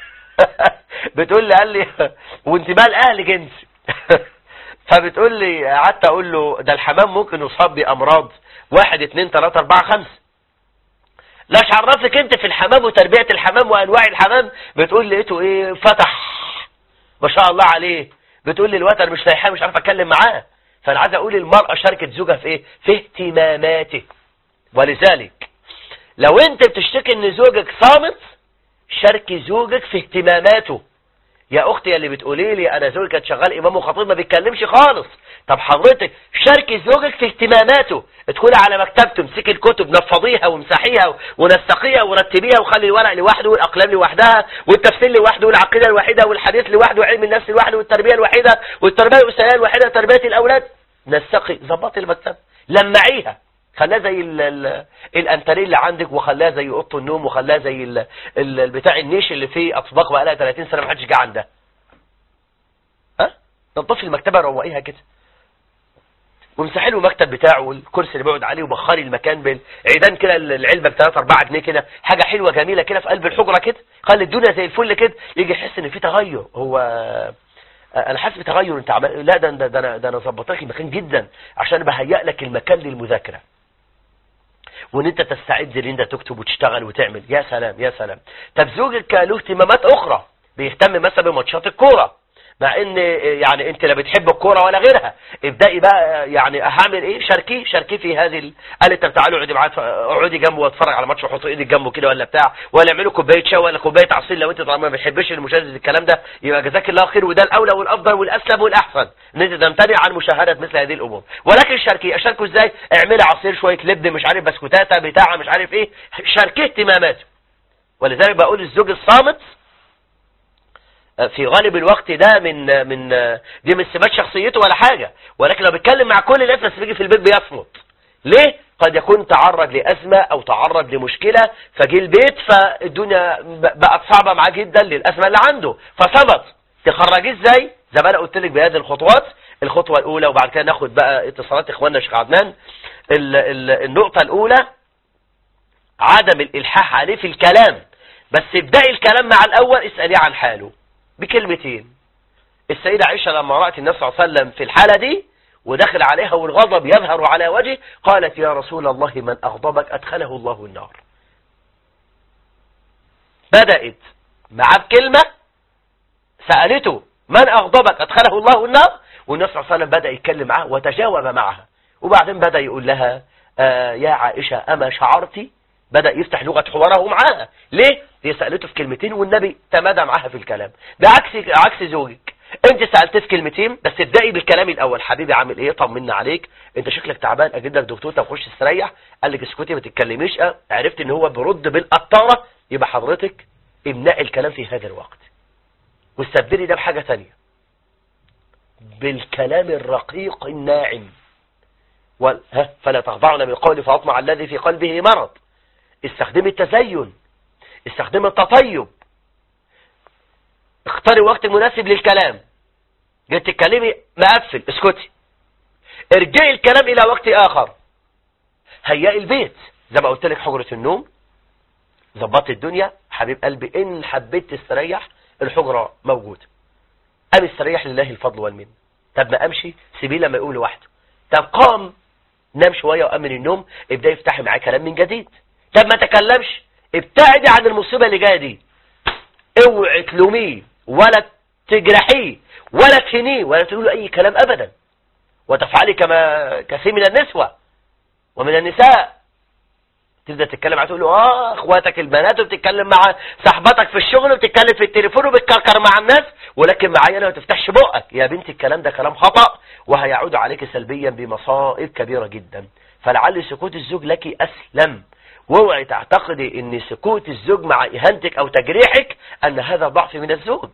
[SPEAKER 1] بتقول لي قال لي وانت بقى الاهل جنس. فبتقول لي قعدت اقول له ده الحمام ممكن يصاب بامراض 1 2 3 4 5. لاش عرفك انت في الحمام وتربية الحمام وانواع الحمام؟ بتقول لي لقيته ايه فتح ما شاء الله عليه. بتقول لي الوتر مش لايحاه مش عارف اتكلم معاه. فانا عايز اقول المرأة شاركت زوجها في ايه؟ في اهتماماته. ولذلك لو انت بتشتكي ان زوجك صامت، شاركي زوجك في اهتماماته. يا اختي اللي بتقولي لي انا زوجي كان شغال امام وخطيب ما بيتكلمش خالص، طب حضرتك شاركي زوجك في اهتماماته. ادخلي على مكتبته، امسكي الكتب، نفضيها وامسحيها ونسقيها ورتبيها، وخلي الورق لوحده والاقلام لوحدها والتفسير لوحده والعقيده الوحيده والحديث لوحده وعلم النفس لوحده والتربيه الوحيده والتربيه الاسريه الوحيده وتربيه الاولاد. نسقي، ظبطي المكتب، لمعيها، خلاها زي الانتريه اللي عندك، وخلاها زي اوضه النوم، وخلاها زي بتاع النيش اللي فيه اطباق بقى لها 30 سنه ما حدش جه عندها. نظفي المكتبه، روقيها كده، وامسحي له المكتب بتاعه والكرسي اللي بيقعد عليه، وبخري المكان بالعيدان كده، العلبه ب 3 4 جنيه كده، حاجه حلوه جميله كده في قلب الحجره كده، خلي الدنيا زي الفل كده، يجي يحس ان في تغير. هو انا حاسس بتغير انت لا ده انا ظبط لك المكان جدا عشان بهيئ لك المكان للمذاكره، وان انت تستعد ان انت تكتب وتشتغل وتعمل. يا سلام يا سلام. طب زوجك له اهتمامات اخرى، بيهتم مثلا بماتشات الكوره، مع ان يعني انت لا بتحب الكوره ولا غيرها، ابدأي بقى يعني هعمل ايه، شاركيه في هذه قال طب تعالوا اقعدي معاه، اقعدي جنبه واتفرج على ماتش وحطي ايدك جنبه كده ولا بتاع، ولا اعملوا كوبايه شاي ولا كوبايه عصير لو انت طبعا ما بتحبش المشاهده الكلام ده، يبقى جزاك الله خير، وده الاولى والافضل والاسلم والاحسن ان انت تمتنع عن مشاهده مثل هذه الامور. ولكن اشاركه ازاي؟ اعملي عصير شويه لبن مش عارف بسكوتاته بتاع مش عارف ايه، شاركيه اهتماماته. ولذلك بقول الزوج الصامت في غالب الوقت ده دي من سمات شخصيته ولا حاجة، ولكن لو بيتكلم مع كل الناس بس بيجي في البيت بيصمت. ليه؟ قد يكون تعرض لأزمة أو تعرض لمشكلة فجي البيت فالدنيا بقت صعبة معاه جدا للأزمة اللي عنده فصمت. تخرجيه ازاي؟ زي ما انا قلت لك بهذه الخطوات. الخطوة الأولى وبعد كده ناخد بقى اتصالات إخواننا الشيخ عدنان. النقطة الأولى عدم الإلحاح عليه في الكلام، بس ابدأي الكلام مع الأول، اسأليه عن حاله بكلمتين. السيدة عائشة لما رأت النبي صلى الله عليه وسلم في الحالة دي ودخل عليها والغضب يظهر على وجهه قالت يا رسول الله من أغضبك أدخله الله النار. بدأت معاه بكلمة، سألته من أغضبك أدخله الله النار، والنبي صلى الله عليه وسلم بدأ يتكلم معها وتجاوب معها، وبعدين بدأ يقول لها يا عائشة أما شعرتي، بدأ يفتح لغة حواره معاها. ليه؟ هي سألته في كلمتين والنبي تمادى معاها في الكلام. ده عكس زوجك، انت سألته في كلمتين بس ابدأي بالكلام الأول. حبيبي عامل ايه، طمنا عليك، انت شكلك تعبان، اجيب لك دكتور، طب خش استريح. قال لك اسكتي ما تتكلميش. عرفت ان هو برد بالقطارة، يبقى حضرتك امنعي الكلام في هذا الوقت واستبدلي ده بحاجة ثانيه، بالكلام الرقيق الناعم. فلا تخضعن بالقول فاطمع الذي في قلبه مرض. استخدمي التزين، استخدمي التطيب، اختاري وقت مناسب للكلام. جيت تتكلمي مقفل، اسكتي، ارجعي الكلام الى وقت اخر. هيئي البيت زي ما قلت لك، حجرة النوم ظبطي الدنيا. حبيب قلبي ان حبيت تستريح الحجرة موجودة، قام استريح لله الفضل والمن. طب ما امشي سيبيه لما يقول لوحده. طب قام نام شوية وامن النوم، ابدأ يفتحي معاه كلام من جديد. طب ما تكلمش، ابتعدي عن المصيبة اللي جاية دي. اوعي تلوميه ولا تجرحيه ولا تهنيه ولا تقولوا اي كلام ابدا، وتفعلي كما كثير من النسوة ومن النساء. تبدأ تتكلم تقول له اخواتك البنات، وبتتكلم مع صاحبتك في الشغل، وبتتكلم في التليفون، وبتكركر مع الناس، ولكن معايا انا ما تفتحش بقك. يا بنتي الكلام ده كلام خطأ وهيعود عليك سلبيا بمصائب كبيرة جدا. فلعل سكوت الزوج لك اسلم. واوعي تعتقدي ان سكوت الزوج مع اهانتك او تجريحك ان هذا ضعف من الزوج.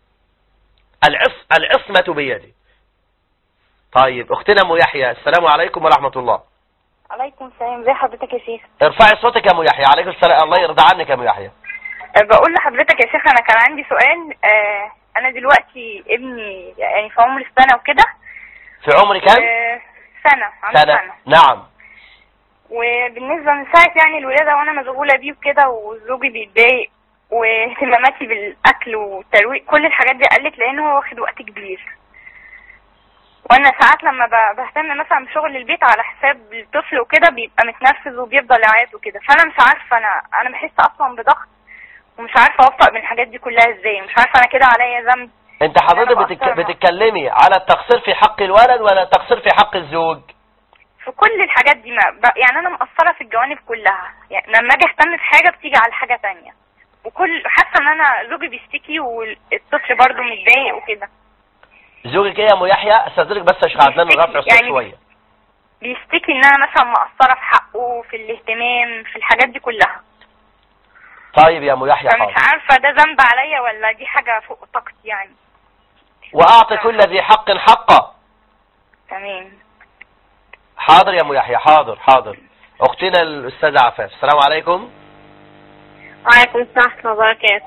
[SPEAKER 1] العصمة بيدي. طيب اختنا ام يحيى، السلام عليكم ورحمة الله.
[SPEAKER 2] عليكم السلام، ازي حضرتك يا شيخ؟
[SPEAKER 1] ارفعي صوتك يا ام يحيى. عليكم السلام، الله يرضى عنك يا ام يحيى.
[SPEAKER 2] بقول لحضرتك يا شيخ انا كان عندي سؤال. انا دلوقتي ابني يعني في عمر السنة وكده.
[SPEAKER 1] في عمر كام؟
[SPEAKER 2] سنة.
[SPEAKER 1] نعم.
[SPEAKER 2] وبالنسبة من ساعة يعني الولادة وانا مشغولة بيه وكده، وزوجي بيتضايق، واهتماماتي بالاكل والترويق كل الحاجات دي قلت لان هو واخد وقت كبير. وانا ساعات لما بهتم مثلا بشغل البيت على حساب الطفل وكده بيبقى متنرفز وبيفضل يعيط وكده. فانا مش عارفه، انا بحس اصلا بضغط ومش عارفه اوفق بين الحاجات دي كلها ازاي. مش عارفه انا كده عليا ذنب.
[SPEAKER 1] انت حضرتك بتتكلمي على التقصير في حق الولد ولا التقصير في حق الزوج؟
[SPEAKER 2] في كل الحاجات دي. يعني انا مقصره في الجوانب كلها. يعني لما اجي اهتم في حاجه بتيجي على حاجه تانية، وكل حاسه ان انا زوجي بيشتكي والطفل برضه متضايق وكده.
[SPEAKER 1] زوجك ايه يا ام يحيى؟ استاذنك بس يا شيخ عدنان نرفع الصوت يعني شويه.
[SPEAKER 2] بيشتكي ان انا مثلا مقصره في حقه في الاهتمام في الحاجات دي كلها.
[SPEAKER 1] طيب يا ام يحيى،
[SPEAKER 2] فمش عارفه ده ذنب عليا ولا دي حاجه فوق طاقتي يعني.
[SPEAKER 1] واعطي كل ذي حق حقه.
[SPEAKER 2] تمام.
[SPEAKER 1] حاضر يا ام يحيى، حاضر. اختنا الاستاذه عفاف، السلام عليكم.
[SPEAKER 3] وعليكم السلام ورحمه الله وبركاته.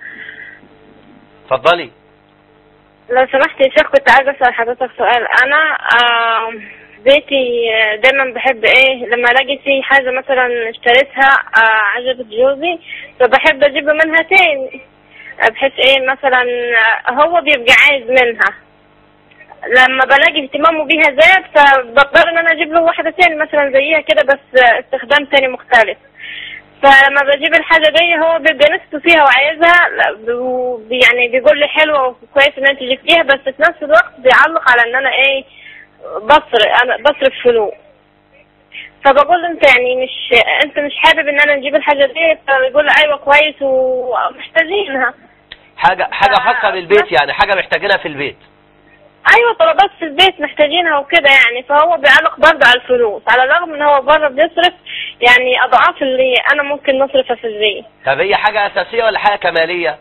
[SPEAKER 1] اتفضلي.
[SPEAKER 3] لو سمحت يا شيخ كنت عايزه اسال حضرتك سؤال. انا بيتي دايما بحب لما الاقي فيه حاجه مثلا اشتريتها عجبت جوزي، فبحب اجيب منها تاني، بحيث مثلا هو بيبقى عايز منها. لما بلاقي اهتمامه بيها زاد فبقدر ان انا اجيب له واحده تاني مثلا زيها كده بس استخدام تاني مختلف. فلما بجيب الحاجة دي هو بيبقى نفسه فيها وعايزها، يعني بيقول لي حلوة وكويس ان انت جبتيها، بس في نفس الوقت بيعلق على ان انا ايه انا بصرف فلوس. فبقول له انت مش حابب ان انا نجيب الحاجة دي؟ فبيقول لي ايوه كويس ومحتاجينها.
[SPEAKER 1] حاجة خاصة بالبيت، يعني حاجة محتاجينها في البيت.
[SPEAKER 3] ايوه طلبات في البيت محتاجينها وكده يعني. فهو بيعلق برضه على الفلوس، على الرغم ان هو بره بيصرف يعني اضعاف اللي انا ممكن نصرفها في البيت.
[SPEAKER 1] طب هي حاجة اساسية ولا حاجة كمالية؟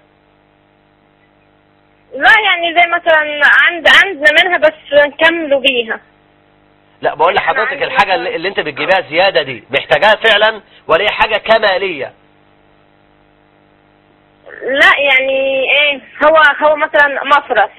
[SPEAKER 3] لا يعني زي مثلا عندنا منها بس نكملوا بيها.
[SPEAKER 1] لا بقول لحضرتك الحاجة اللي انت بتجيبها زيادة دي محتاجاها فعلا ولا هي حاجة كمالية؟
[SPEAKER 3] لا يعني ايه، هو مثلا مفرش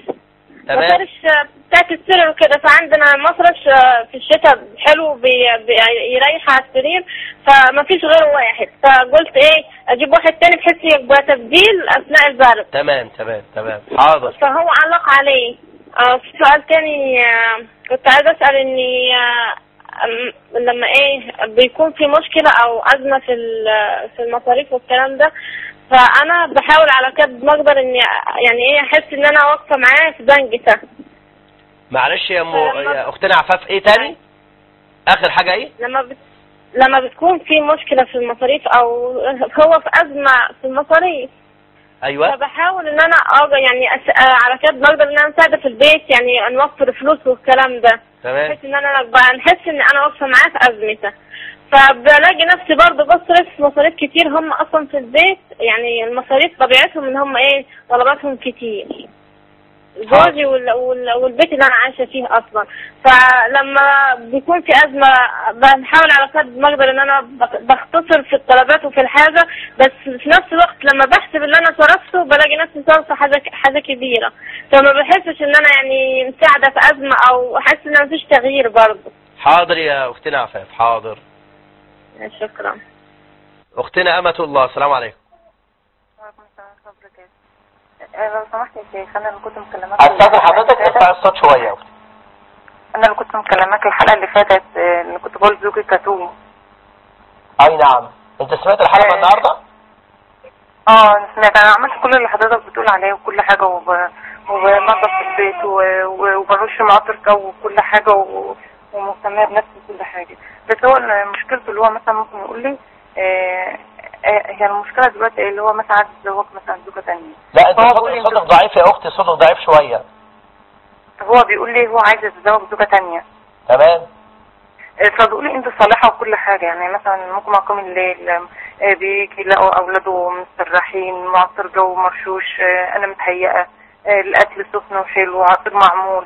[SPEAKER 3] بتاعت السرير وكده، فعندنا مفرش في الشتاء حلو بيريح على السرير، فما فيش غيره واحد، فقلت ايه اجيب واحد تاني بحيث يبقى تبديل اثناء البرد.
[SPEAKER 1] تمام حاضر.
[SPEAKER 3] فهو علق عليه. في سؤال تاني كنت عايز اسأل اني لما ايه بيكون في مشكلة او ازمة في المصاريف والكلام ده، فانا بحاول على قد ما اقدر اني يعني ايه احس ان انا واقفه معاه في بنجته.
[SPEAKER 1] معلش يا اختنا عفاف، ايه تاني اخر حاجه ايه؟
[SPEAKER 3] لما بتكون في مشكله في المصاريف او هو في ازمه في المصاريف،
[SPEAKER 1] ايوه،
[SPEAKER 3] فبحاول ان انا يعني على قد ما اقدر ان انا اساعده في البيت، يعني نوفر فلوس والكلام ده،
[SPEAKER 1] تمام،
[SPEAKER 3] بحيث ان انا نحس ان انا واقفه معاه في ازمته. فبلاقي نفسي برضه بصرف مصاريف كتير، هم اصلا في البيت يعني المصاريف طبيعتهم ان هم ايه طلباتهم كتير، جوزي والبيت اللي انا عايشه فيه اصلا. فلما بيكون في ازمه بحاول على قد ما اقدر ان انا بختصر في الطلبات وفي الحاجه، بس في نفس الوقت لما بحسب اللي انا صرفته بلاقي نفسي صرفه حاجه كبيره، فما بحسش ان انا يعني مساعده في ازمه او احس ان مفيش تغيير برضه.
[SPEAKER 1] حاضر يا اختنا عفاف، حاضر،
[SPEAKER 3] شكرا.
[SPEAKER 1] اختنا امة الله، السلام عليكم.
[SPEAKER 4] وعليكم السلام ورحمة الله وبركاته. لو سمحت يا شيخ، انا اللي كنت مكلماك
[SPEAKER 1] استاذن حضرتك ارفع الصوت شويه يا اختي.
[SPEAKER 4] انا اللي كنت مكلماك الحلقه اللي فاتت، اللي كنت بقول زوجي كتوم.
[SPEAKER 1] اي نعم، انت سمعت الحلقه النهارده؟
[SPEAKER 4] انا سمعت، انا عملت كل اللي حضرتك بتقول عليه وكل حاجه، وبنظف البيت وبرش معطر جو وكل حاجه ومهتمه بنفسي وكل حاجه. بس هو مشكلته اللي هو مثلا ممكن يقول لي هي المشكله دلوقتي ايه، اللي هو مثلا عايز يتزوج مثلا زوجه ثانيه.
[SPEAKER 1] لا انت صوتك ضعيف يا اختي، صوتك ضعيف شويه.
[SPEAKER 4] هو بيقول لي هو عايز يتزوج زوجه ثانيه.
[SPEAKER 1] تمام.
[SPEAKER 4] فبيقول لي انت صالحه وكل حاجه، يعني مثلا ممكن اقوم الليل بيجي يلاقوا اولاده مستريحين، معطر جو مرشوش، انا متهيئه، الاكل سخن وحلو وعصير معمول،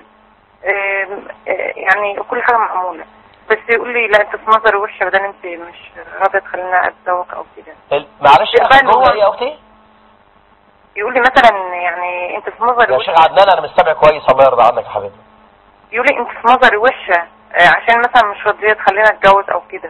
[SPEAKER 4] يعني كل حاجه معموله. بس يقول لي لا انت في نظري وحشه، بدل انت مش راضيه تخلينا اتزوج او كده.
[SPEAKER 1] معلش هو يا اختي
[SPEAKER 4] يقول لي مثلا يعني انت في نظري
[SPEAKER 1] يا شيخ عدنان، انا مش سامع كويس، الله يرضى عنك يا حبيبي.
[SPEAKER 4] يقول لي انت في نظري وحشه عشان مثلا مش راضيه تخلينا اتجوز او كده.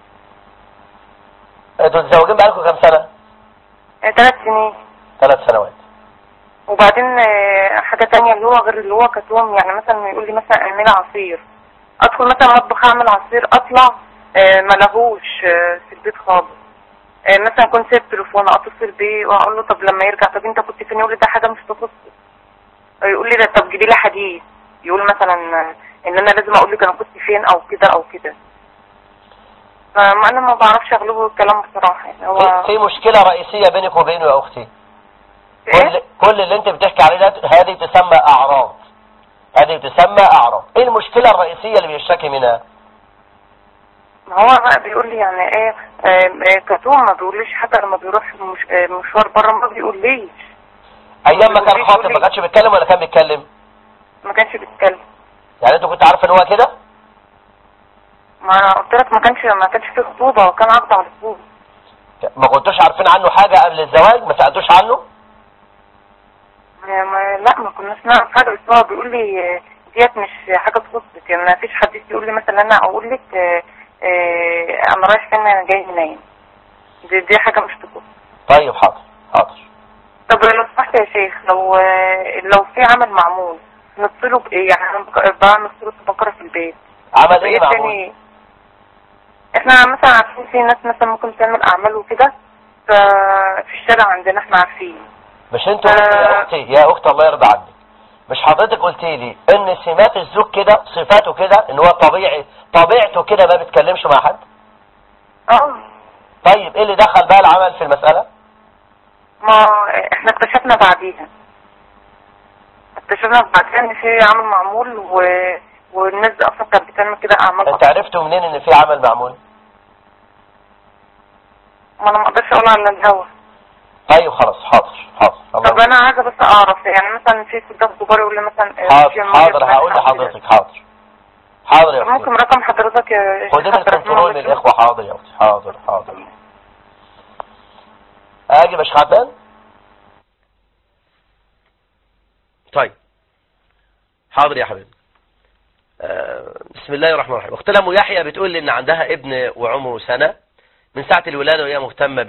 [SPEAKER 1] انتوا متزوجين بقالكم كام سنه؟
[SPEAKER 4] 3 سنين.
[SPEAKER 1] 3 سنوات.
[SPEAKER 4] وبعدين حاجه تانية اللي هو غير اللي هو كتوم، يعني مثلا يقول لي مثلا اعملي عصير، ادخل مثلا مطبخ اعمل عصير، اطلع ما لهوش في البيت خالص. مثلا كنت سايب تليفون اتصل بيه واقول له طب لما يرجع طب انت كنت فين، يقول لي ده حاجه مش تخصك. يقول لي ده طب جيبي لي حديث، يقول مثلا ان انا لازم اقول لك انا كنت فين او كده او كده. فانا ما بعرفش اغلبه الكلام بصراحه. يعني هو
[SPEAKER 1] في مشكله رئيسيه بينك وبينه يا اختي. كل اللي انت بتحكي عليه ده هذه تسمى اعراض، هذه تسمى اعراض. ايه المشكله الرئيسيه اللي بيشتكي منها؟
[SPEAKER 4] هو بقى بيقول لي يعني ايه كتوم، ما بيقوليش حتى لما بيروح مشوار بره ما بيقوليش.
[SPEAKER 1] ايام ما كان خاطب ما كانش بيتكلم ولا كان بيتكلم؟
[SPEAKER 4] ما كانش بيتكلم.
[SPEAKER 1] يعني انت كنت عارف ان هو كده؟
[SPEAKER 4] ما انا قلت لك ما كانش في خطوبه، وكان عقد على طول.
[SPEAKER 1] ما كنتوش عارفين عنه حاجه قبل الزواج؟ ما سالتوش عنه؟
[SPEAKER 4] لا ما كناش نعرف حاجه، بس هو بيقول لي ديت مش حاجه تخصك، يعني ما فيش حد يقول لي مثلا انا اقول لك انا رايح فين، انا جاي منين، دي حاجه مش تخصك.
[SPEAKER 1] طيب حاضر.
[SPEAKER 4] طب لو سمحت يا شيخ، لو في عمل معمول نتصله بايه؟ يعني انا بعمل صوره بقره في البيت.
[SPEAKER 1] عمل ايه معمول؟
[SPEAKER 4] احنا مثلا عارفين في ناس مثلا ممكن تعمل اعمال وكده في الشارع عندنا، احنا عارفين.
[SPEAKER 1] مش انتوا يا اختي يا اخت الله يرضى عنك، مش حضرتك قلت لي ان سمات الزوج كده صفاته كده ان هو طبيعته كده ما بيتكلمش مع حد؟ طيب ايه اللي دخل بقى العمل في المسألة؟
[SPEAKER 4] ما احنا اكتشفنا بعديها ان في عمل معمول والناس دي اصلا كانت بتعمل كده اعمال.
[SPEAKER 1] انت عرفتوا منين ان في عمل معمول؟
[SPEAKER 4] ما انا ما اقدرش اقول على الهوا.
[SPEAKER 1] طيب خلاص حاضر.
[SPEAKER 4] طب انا عايزه بس اعرف يعني مثلا في كتاب كبار يقول لي مثلا
[SPEAKER 1] حاضر هقول لحضرتك. حاضر يا اختي.
[SPEAKER 4] ممكن رقم حضرتك يا
[SPEAKER 1] خدت الكنترول من الاخوه. حاضر يا اختي. حاضر اجي باش خدام. طيب حاضر يا حبيبي. بسم الله الرحمن الرحيم. اختنا ام يحيى بتقول لي ان عندها ابن وعمره سنة من ساعة الولادة وهي مهتمة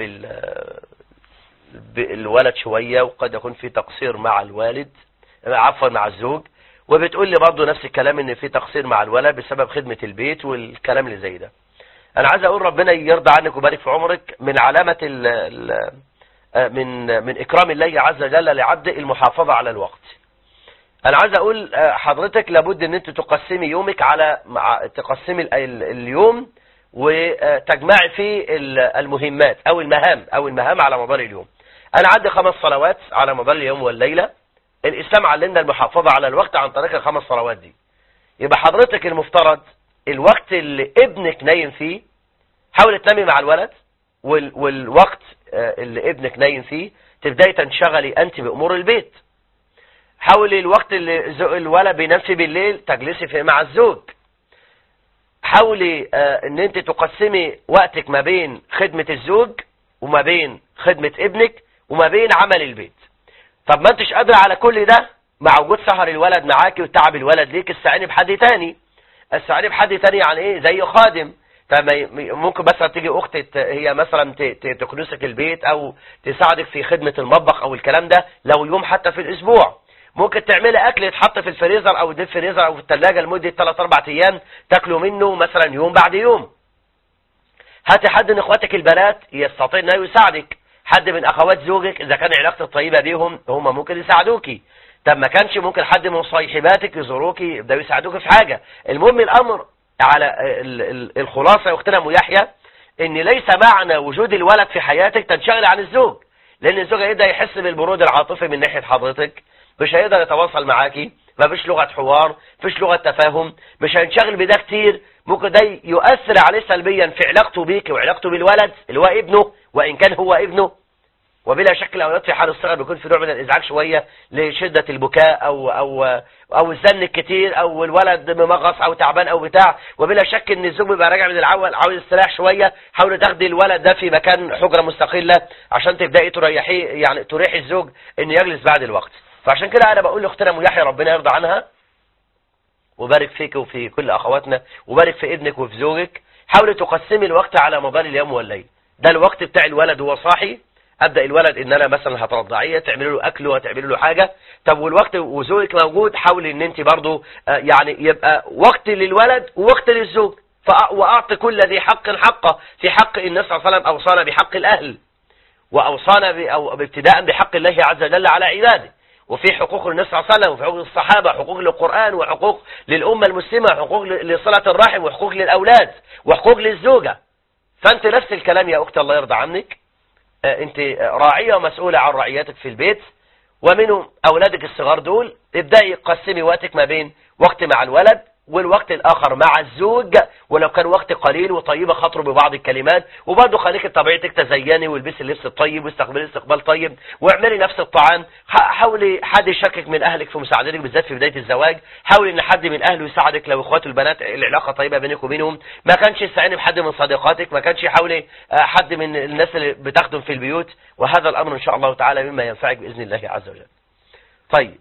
[SPEAKER 1] بالولد شوية، وقد يكون في تقصير مع الوالد مع الزوج، وبتقول لي برضه نفس الكلام ان في تقصير مع الولد بسبب خدمة البيت والكلام اللي زي ده. انا عايز اقول ربنا يرضى عنك ويبارك في عمرك. من علامة من اكرام الله عز وجل لعبده المحافظة على الوقت. انا عايز اقول حضرتك لابد ان انت تقسمي يومك تقسمي اليوم وتجمعي فيه المهمات او المهام على مدار اليوم. انا عندي 5 صلوات على مدار اليوم والليلة. الاسلام علمنا المحافظة على الوقت عن طريق ال5 صلوات دي. يبقى حضرتك المفترض الوقت اللي ابنك نايم فيه حاولي تنامي مع الولد، والوقت اللي ابنك نايم فيه تبداي تنشغلي انت بامور البيت. حاولي الوقت اللي الولد بينام فيه بالليل تجلسي فيه مع الزوج. حاولي ان انت تقسمي وقتك ما بين خدمة الزوج وما بين خدمة ابنك وما بين عمل البيت. طب ما انتش قادرة على كل ده مع وجود سهر الولد معاكي وتعب الولد ليك، استعيني بحد تاني. يعني ايه؟ زي خادم. ممكن مثلا تيجي اخت هي مثلا تكنسك البيت او تساعدك في خدمة المطبخ او الكلام ده لو يوم حتى في الاسبوع. ممكن تعملي اكل يتحط في الفريزر او الديب فريزر او في الثلاجه لمده 3-4 ايام تاكلوا منه مثلا يوم بعد يوم. هاتي حد من اخواتك البنات يستطيع انه يساعدك، حد من اخوات زوجك اذا كان علاقتك طيبه بيهم هم ممكن يساعدوكي. طب ما كانش ممكن حد من صاحباتك يزوروكي يبداوا يساعدوكي في حاجه. المهم الامر على الخلاصه يا اختنا ام يحيى ان ليس معنى وجود الولد في حياتك تنشغل عن الزوج، لان الزوج هيبدا يحس بالبرود العاطفي من ناحيه حضرتك، مش هيقدر يتواصل معاكي، ما فيش لغة حوار، فيش لغة تفاهم، مش هينشغل بده كتير. ممكن ده يؤثر عليه سلبيا في علاقته بيك وعلاقته بالولد اللي هو ابنه وإن كان هو ابنه. وبلا شك الأولاد في حال الصغر بيكون في نوع من الإزعاج شوية لشدة البكاء أو الزن الكتير أو الولد ممغص أو تعبان أو بتاع. وبلا شك إن الزوج بيبقى راجع من العمل عاوز استراح شوية. حاولي تاخدي الولد ده في مكان حجرة مستقلة عشان تبدأي تريحيه، يعني تريحي الزوج إنه يجلس بعد الوقت. فعشان كده انا بقول لاختنا ام يحيى ربنا يرضى عنها وبارك فيك وفي كل اخواتنا وبارك في ابنك وفي زوجك. حاولي تقسمي الوقت على مدار اليوم والليل. ده الوقت بتاع الولد وهو صاحي. ابدا الولد ان انا مثلا هترضعيه تعملي له اكل وتعملي له حاجه. طب والوقت وزوجك موجود حاولي ان انت برضو يعني يبقى وقت للولد ووقت للزوج. واعطي كل ذي حق حقه. في حق النبي صلى الله عليه وسلم اوصانا بحق الاهل واوصانا ابتداء بحق الله عز وجل على عباده، وفي حقوق للنبي صلى الله عليه وسلم وفي حقوق الصحابة، حقوق للقرآن وحقوق للأمة المسلمة، حقوق لصلة الرحم وحقوق للأولاد وحقوق للزوجة. فأنت نفس الكلام يا أختي الله يرضى عنك. أنت راعية ومسؤولة عن رعياتك في البيت ومنهم أولادك الصغار دول. ابدأي قسمي وقتك ما بين وقت مع الولد والوقت الآخر مع الزوج، ولو كان وقت قليل وطيبة خاطره ببعض الكلمات. وبرضه خليك طبيعتك تزيني والبسي اللبس الطيب واستقبلي استقبال طيب واعملي نفس الطعام. حاولي حد يشكك من أهلك في مساعدتك بالذات في بداية الزواج. حاولي إن حد من أهله يساعدك لو إخواته البنات العلاقة طيبة بينك وبينهم. ما كانش يستعيني بحد من صديقاتك، ما كانش يحاولي حد من الناس اللي بتخدم في البيوت. وهذا الأمر إن شاء الله تعالى مما ينفعك بإذن الله عز وجل. طيب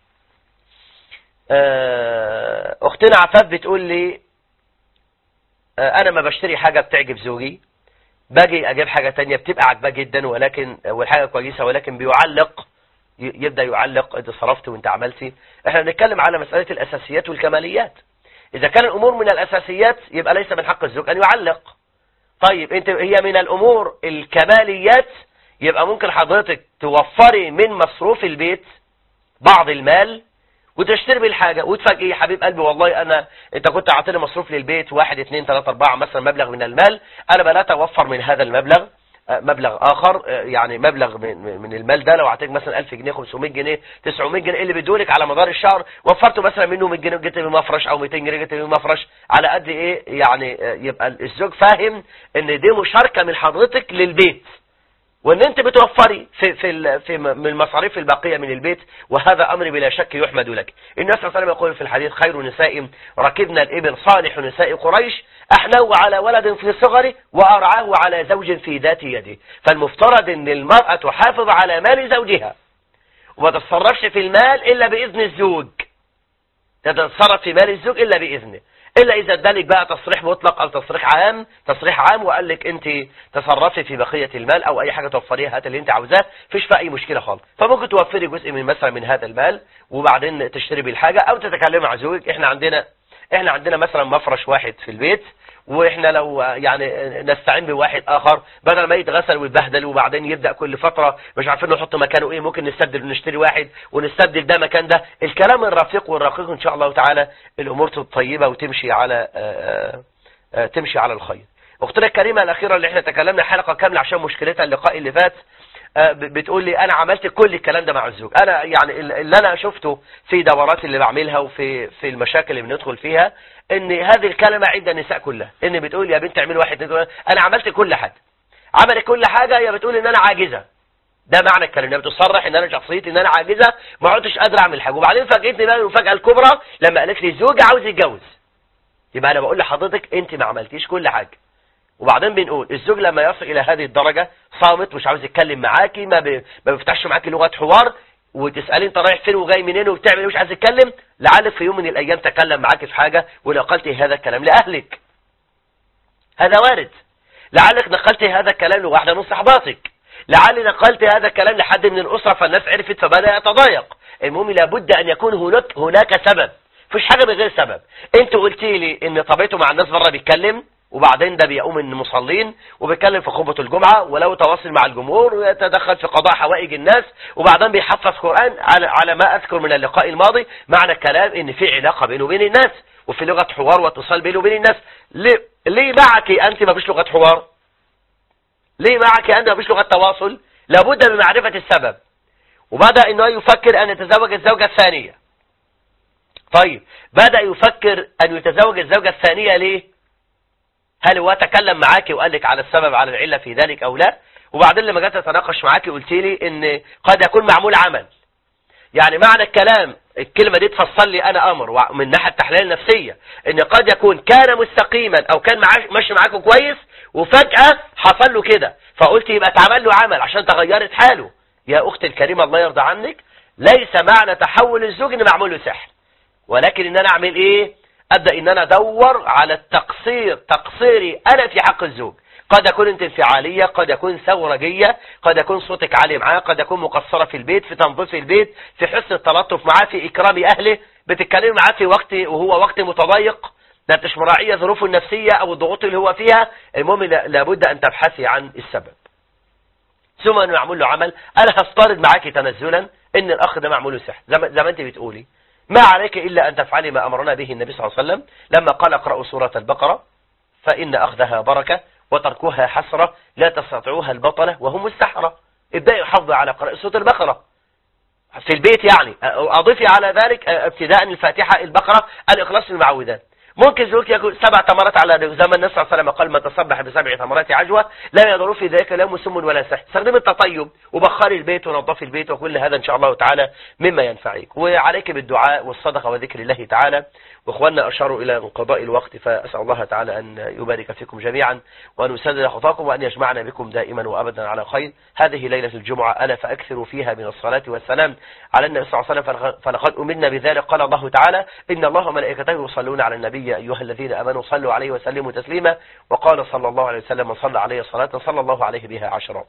[SPEAKER 1] اختنا عفاف بتقول لي انا ما بشتري حاجة بتعجب زوجي باجي اجيب حاجة تانية بتبقى عجباه جدا والحاجة كويسة ولكن بيعلق، يبدأ يعلق انت صرفت وانت عملتي. احنا بنتكلم على مسألة الاساسيات والكماليات. اذا كان الامور من الاساسيات يبقى ليس من حق الزوج ان يعلق. طيب انت هي من الامور الكماليات، يبقى ممكن حضرتك توفري من مصروف البيت بعض المال وتشتري بالحاجة وتفاجئي يا حبيب قلبي والله انت كنت عاطيني مصروف للبيت 1 2 3 4 مثلا مبلغ من المال، انا بدأت اوفر من هذا المبلغ مبلغ اخر، يعني مبلغ من المال ده لو اعطيك مثلا 1000 جنيه 500 جنيه 900 جنيه اللي بيدولك على مدار الشهر، وفرته مثلا منه 100 جنيه جبت بيه مفرش او 200 جنيه جبت بيه مفرش، على قد ايه يعني يبقى الزوج فاهم ان دي مشاركة من حضرتك للبيت، وان انت بتوفري في من المصاريف الباقية من البيت، وهذا امر بلا شك يحمد لك. النبي صلى الله عليه وسلم يقول في الحديث خير نساء ركبنا الابل صالح نساء قريش احنوه على ولد في صغره وارعاه على زوج في ذات يده. فالمفترض ان المرأة تحافظ على مال زوجها وما تتصرفش في المال الا باذن الزوج، تتصرف في مال الزوج الا باذنه، الا اذا ادالك بقى تصريح مطلق او تصريح عام وقال لك انت تصرفي في بقية المال او اي حاجة توفريها هات اللي انت عاوزاه، فيش فيها اي مشكلة خالص. فممكن توفري جزء من هذا المال وبعدين تشتري بالحاجة او تتكلمي مع زوجك. احنا عندنا مثلا مفرش واحد في البيت، واحنا لو يعني نستعين بواحد اخر بدل ما يتغسل ويتبهدل وبعدين يبدأ كل فترة مش عارفين نحط مكانه ايه، ممكن نستبدل ونشتري واحد ونستبدل ده مكان ده. الكلام الرفيق والرقيق ان شاء الله تعالى الامور طيبة وتمشي على الخير. اختنا الكريمة الاخيرة اللي احنا تكلمنا حلقة كاملة عشان مشكلتها اللقاء اللي فات، بتقول لي انا عملت كل الكلام ده مع الزوج. انا يعني اللي انا شفته في دورات اللي بعملها وفي المشاكل اللي بندخل فيها ان هذه الكلمة عند النساء كلها، ان بتقول يا بنت اعمل 1 2 انا عملت كل حاجة، عملت كل حاجة، يا بتقول ان انا عاجزة. ده معنى الكلام، بتصرح ان انا شخصيتي ان انا عاجزة ما عدتش قادر اعمل حاجة. وبعدين فاجئتني بقى المفاجأة الكبرى لما قالت لي زوجي عاوز يتجوز. يبقى انا بقول لحضرتك انت ما عملتيش كل حاجة. وبعدين بنقول الزوج لما يصل الى هذه الدرجة صامت مش عاوز يتكلم معاكي، ما بيفتحش معاكي لغة حوار، وتسألي انت رايح فين وجاي منين وبتعمل ايه مش عايز يتكلم، لعلك في يوم من الايام تكلم معاكي في حاجة ونقلتي هذا الكلام لاهلك، هذا وارد. لعلك نقلتي هذا الكلام لواحدة من صحباتك، لعل نقلتي هذا الكلام لحد من الاسرة فالناس عرفت فبدأ يتضايق. المهم لابد ان يكون هناك سبب، مفيش حاجة بغير سبب. انت قلتي لي ان طبيعته مع الناس بره بيتكلم، وبعدين ده بيقوم من المصلين وبيتكلم في خطبة الجمعة ولو تواصل مع الجمهور ويتدخل في قضاء حوائج الناس، وبعدين بيحفظ قرآن على ما أذكر من اللقاء الماضي. معنى الكلام ان في علاقة بينه وبين الناس وفي لغة حوار واتصال بينه وبين الناس. ليه معك أنت ما فيش لغة حوار؟ ليه معك أنت ما فيش لغة تواصل؟ لابد من معرفة السبب. وبدأ انه يفكر ان يتزوج الزوجة الثانية. طيب بدأ يفكر ان يتزوج الزوجة الثانية ليه؟ هل هو تكلم معاكي وقال لك على السبب على العلة في ذلك او لا؟ وبعدين لما جيت اتناقش معاكي قلت لي ان قد يكون معمول عمل. يعني معنى الكلام الكلمة دي تفصل لي انا امر من ناحية التحليل النفسية ان قد يكون كان مستقيما او كان ماشي معاكم كويس وفجأة حصل له كده، فقلت يبقى اتعمل له عمل عشان تغيرت حاله. يا اختي الكريمة الله يرضى عنك، ليس معنى تحول الزوج ان معمول له سحر، ولكن ان انا اعمل ايه؟ ابدأ ان انا ادور على تقصيري انا في حق الزوج. قد يكون انت انفعالية، قد يكون ثورجية، قد يكون صوتك عالي معاه، قد يكون مقصرة في البيت، في تنظيف البيت، في حسن التلطف معاه، في اكرام اهله، بتتكلم معاه في وقت وهو وقت متضايق، لا انتش مراعية ظروفه النفسية او الضغوط اللي هو فيها. المهم لابد ان تبحثي عن السبب ثم انه يعمل له عمل. انا هفترض معاكي تنزلا ان الاخ ده معمول له سحر زي ما انت بتقولي، ما عليك إلا أن تفعلي ما أمرنا به النبي صلى الله عليه وسلم لما قال اقرأوا سورة البقرة فإن أخذها بركة وتركها حسرة لا تستطيعوها البطلة وهم السحرة. ابدأي حافظي على قراءة سورة البقرة في البيت، يعني أضيفي على ذلك ابتداء الفاتحة البقرة الإخلاص المعوذات. ممكن زوجك يقول 7 تمرات على زمن النبي صلى الله عليه وسلم قال من تصبح ب7 تمرات عجوة لا يضر في ذلك لا سم ولا سحر. استخدمي التطيب وبخري البيت ونظفي البيت وكل هذا ان شاء الله تعالى مما ينفعك. وعليك بالدعاء والصدقة وذكر الله تعالى. واخواننا اشاروا الى انقضاء الوقت، فاسال الله تعالى ان يبارك فيكم جميعا وان يسدد خطاكم وان يجمعنا بكم دائما وابدا على خير. هذه ليلة الجمعة الا فاكثروا فيها من الصلاة والسلام على النبي صلى الله عليه وسلم فلقد امرنا بذلك. قال الله تعالى ان الله وملائكته يصلون على النبي ايها الذين امنوا صلوا عليه وسلموا تسليما. وقال صلى الله عليه وسلم من صلى عليه صلاة صلى الله عليه بها 10.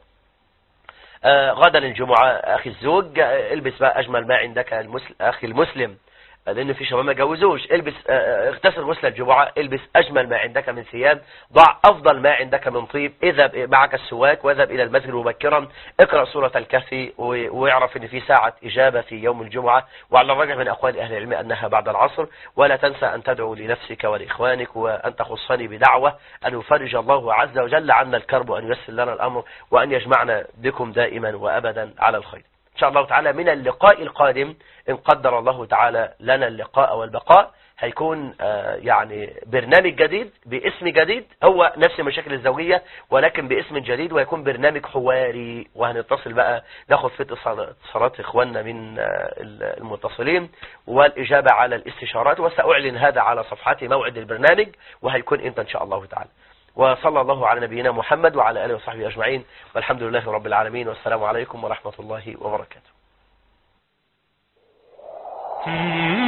[SPEAKER 1] غدا الجمعة اخي الزوج البس بقى اجمل ما عندك اخي المسلم، لان في شباب ما جوزوش. البس اغتسل غسل الجمعة، البس اجمل ما عندك من ثياب، ضع افضل ما عندك من طيب، اذهب معك السواك واذهب الى المسجد مبكرا، اقرأ سورة الكهف واعرف ان في ساعة اجابة في يوم الجمعة، وعلى الرجح من اقوال اهل العلم انها بعد العصر. ولا تنسى ان تدعو لنفسك ولاخوانك وان تخصني بدعوة ان يفرج الله عز وجل عنا الكرب وان ييسر لنا الامر وان يجمعنا بكم دائما وابدا على الخير إن شاء الله تعالى. من اللقاء القادم إن قدر الله تعالى لنا اللقاء والبقاء هيكون يعني برنامج جديد باسم جديد، هو نفس المشاكل الزوجية ولكن باسم جديد، ويكون برنامج حواري، وهنتصل بقى ناخد في اتصالات إخواننا من المتصلين والإجابة على الاستشارات، وسأعلن هذا على صفحتي موعد البرنامج وهيكون إن شاء الله تعالى. وصلى الله على نبينا محمد وعلى آله وصحبه أجمعين، والحمد لله رب العالمين، والسلام عليكم ورحمة الله وبركاته.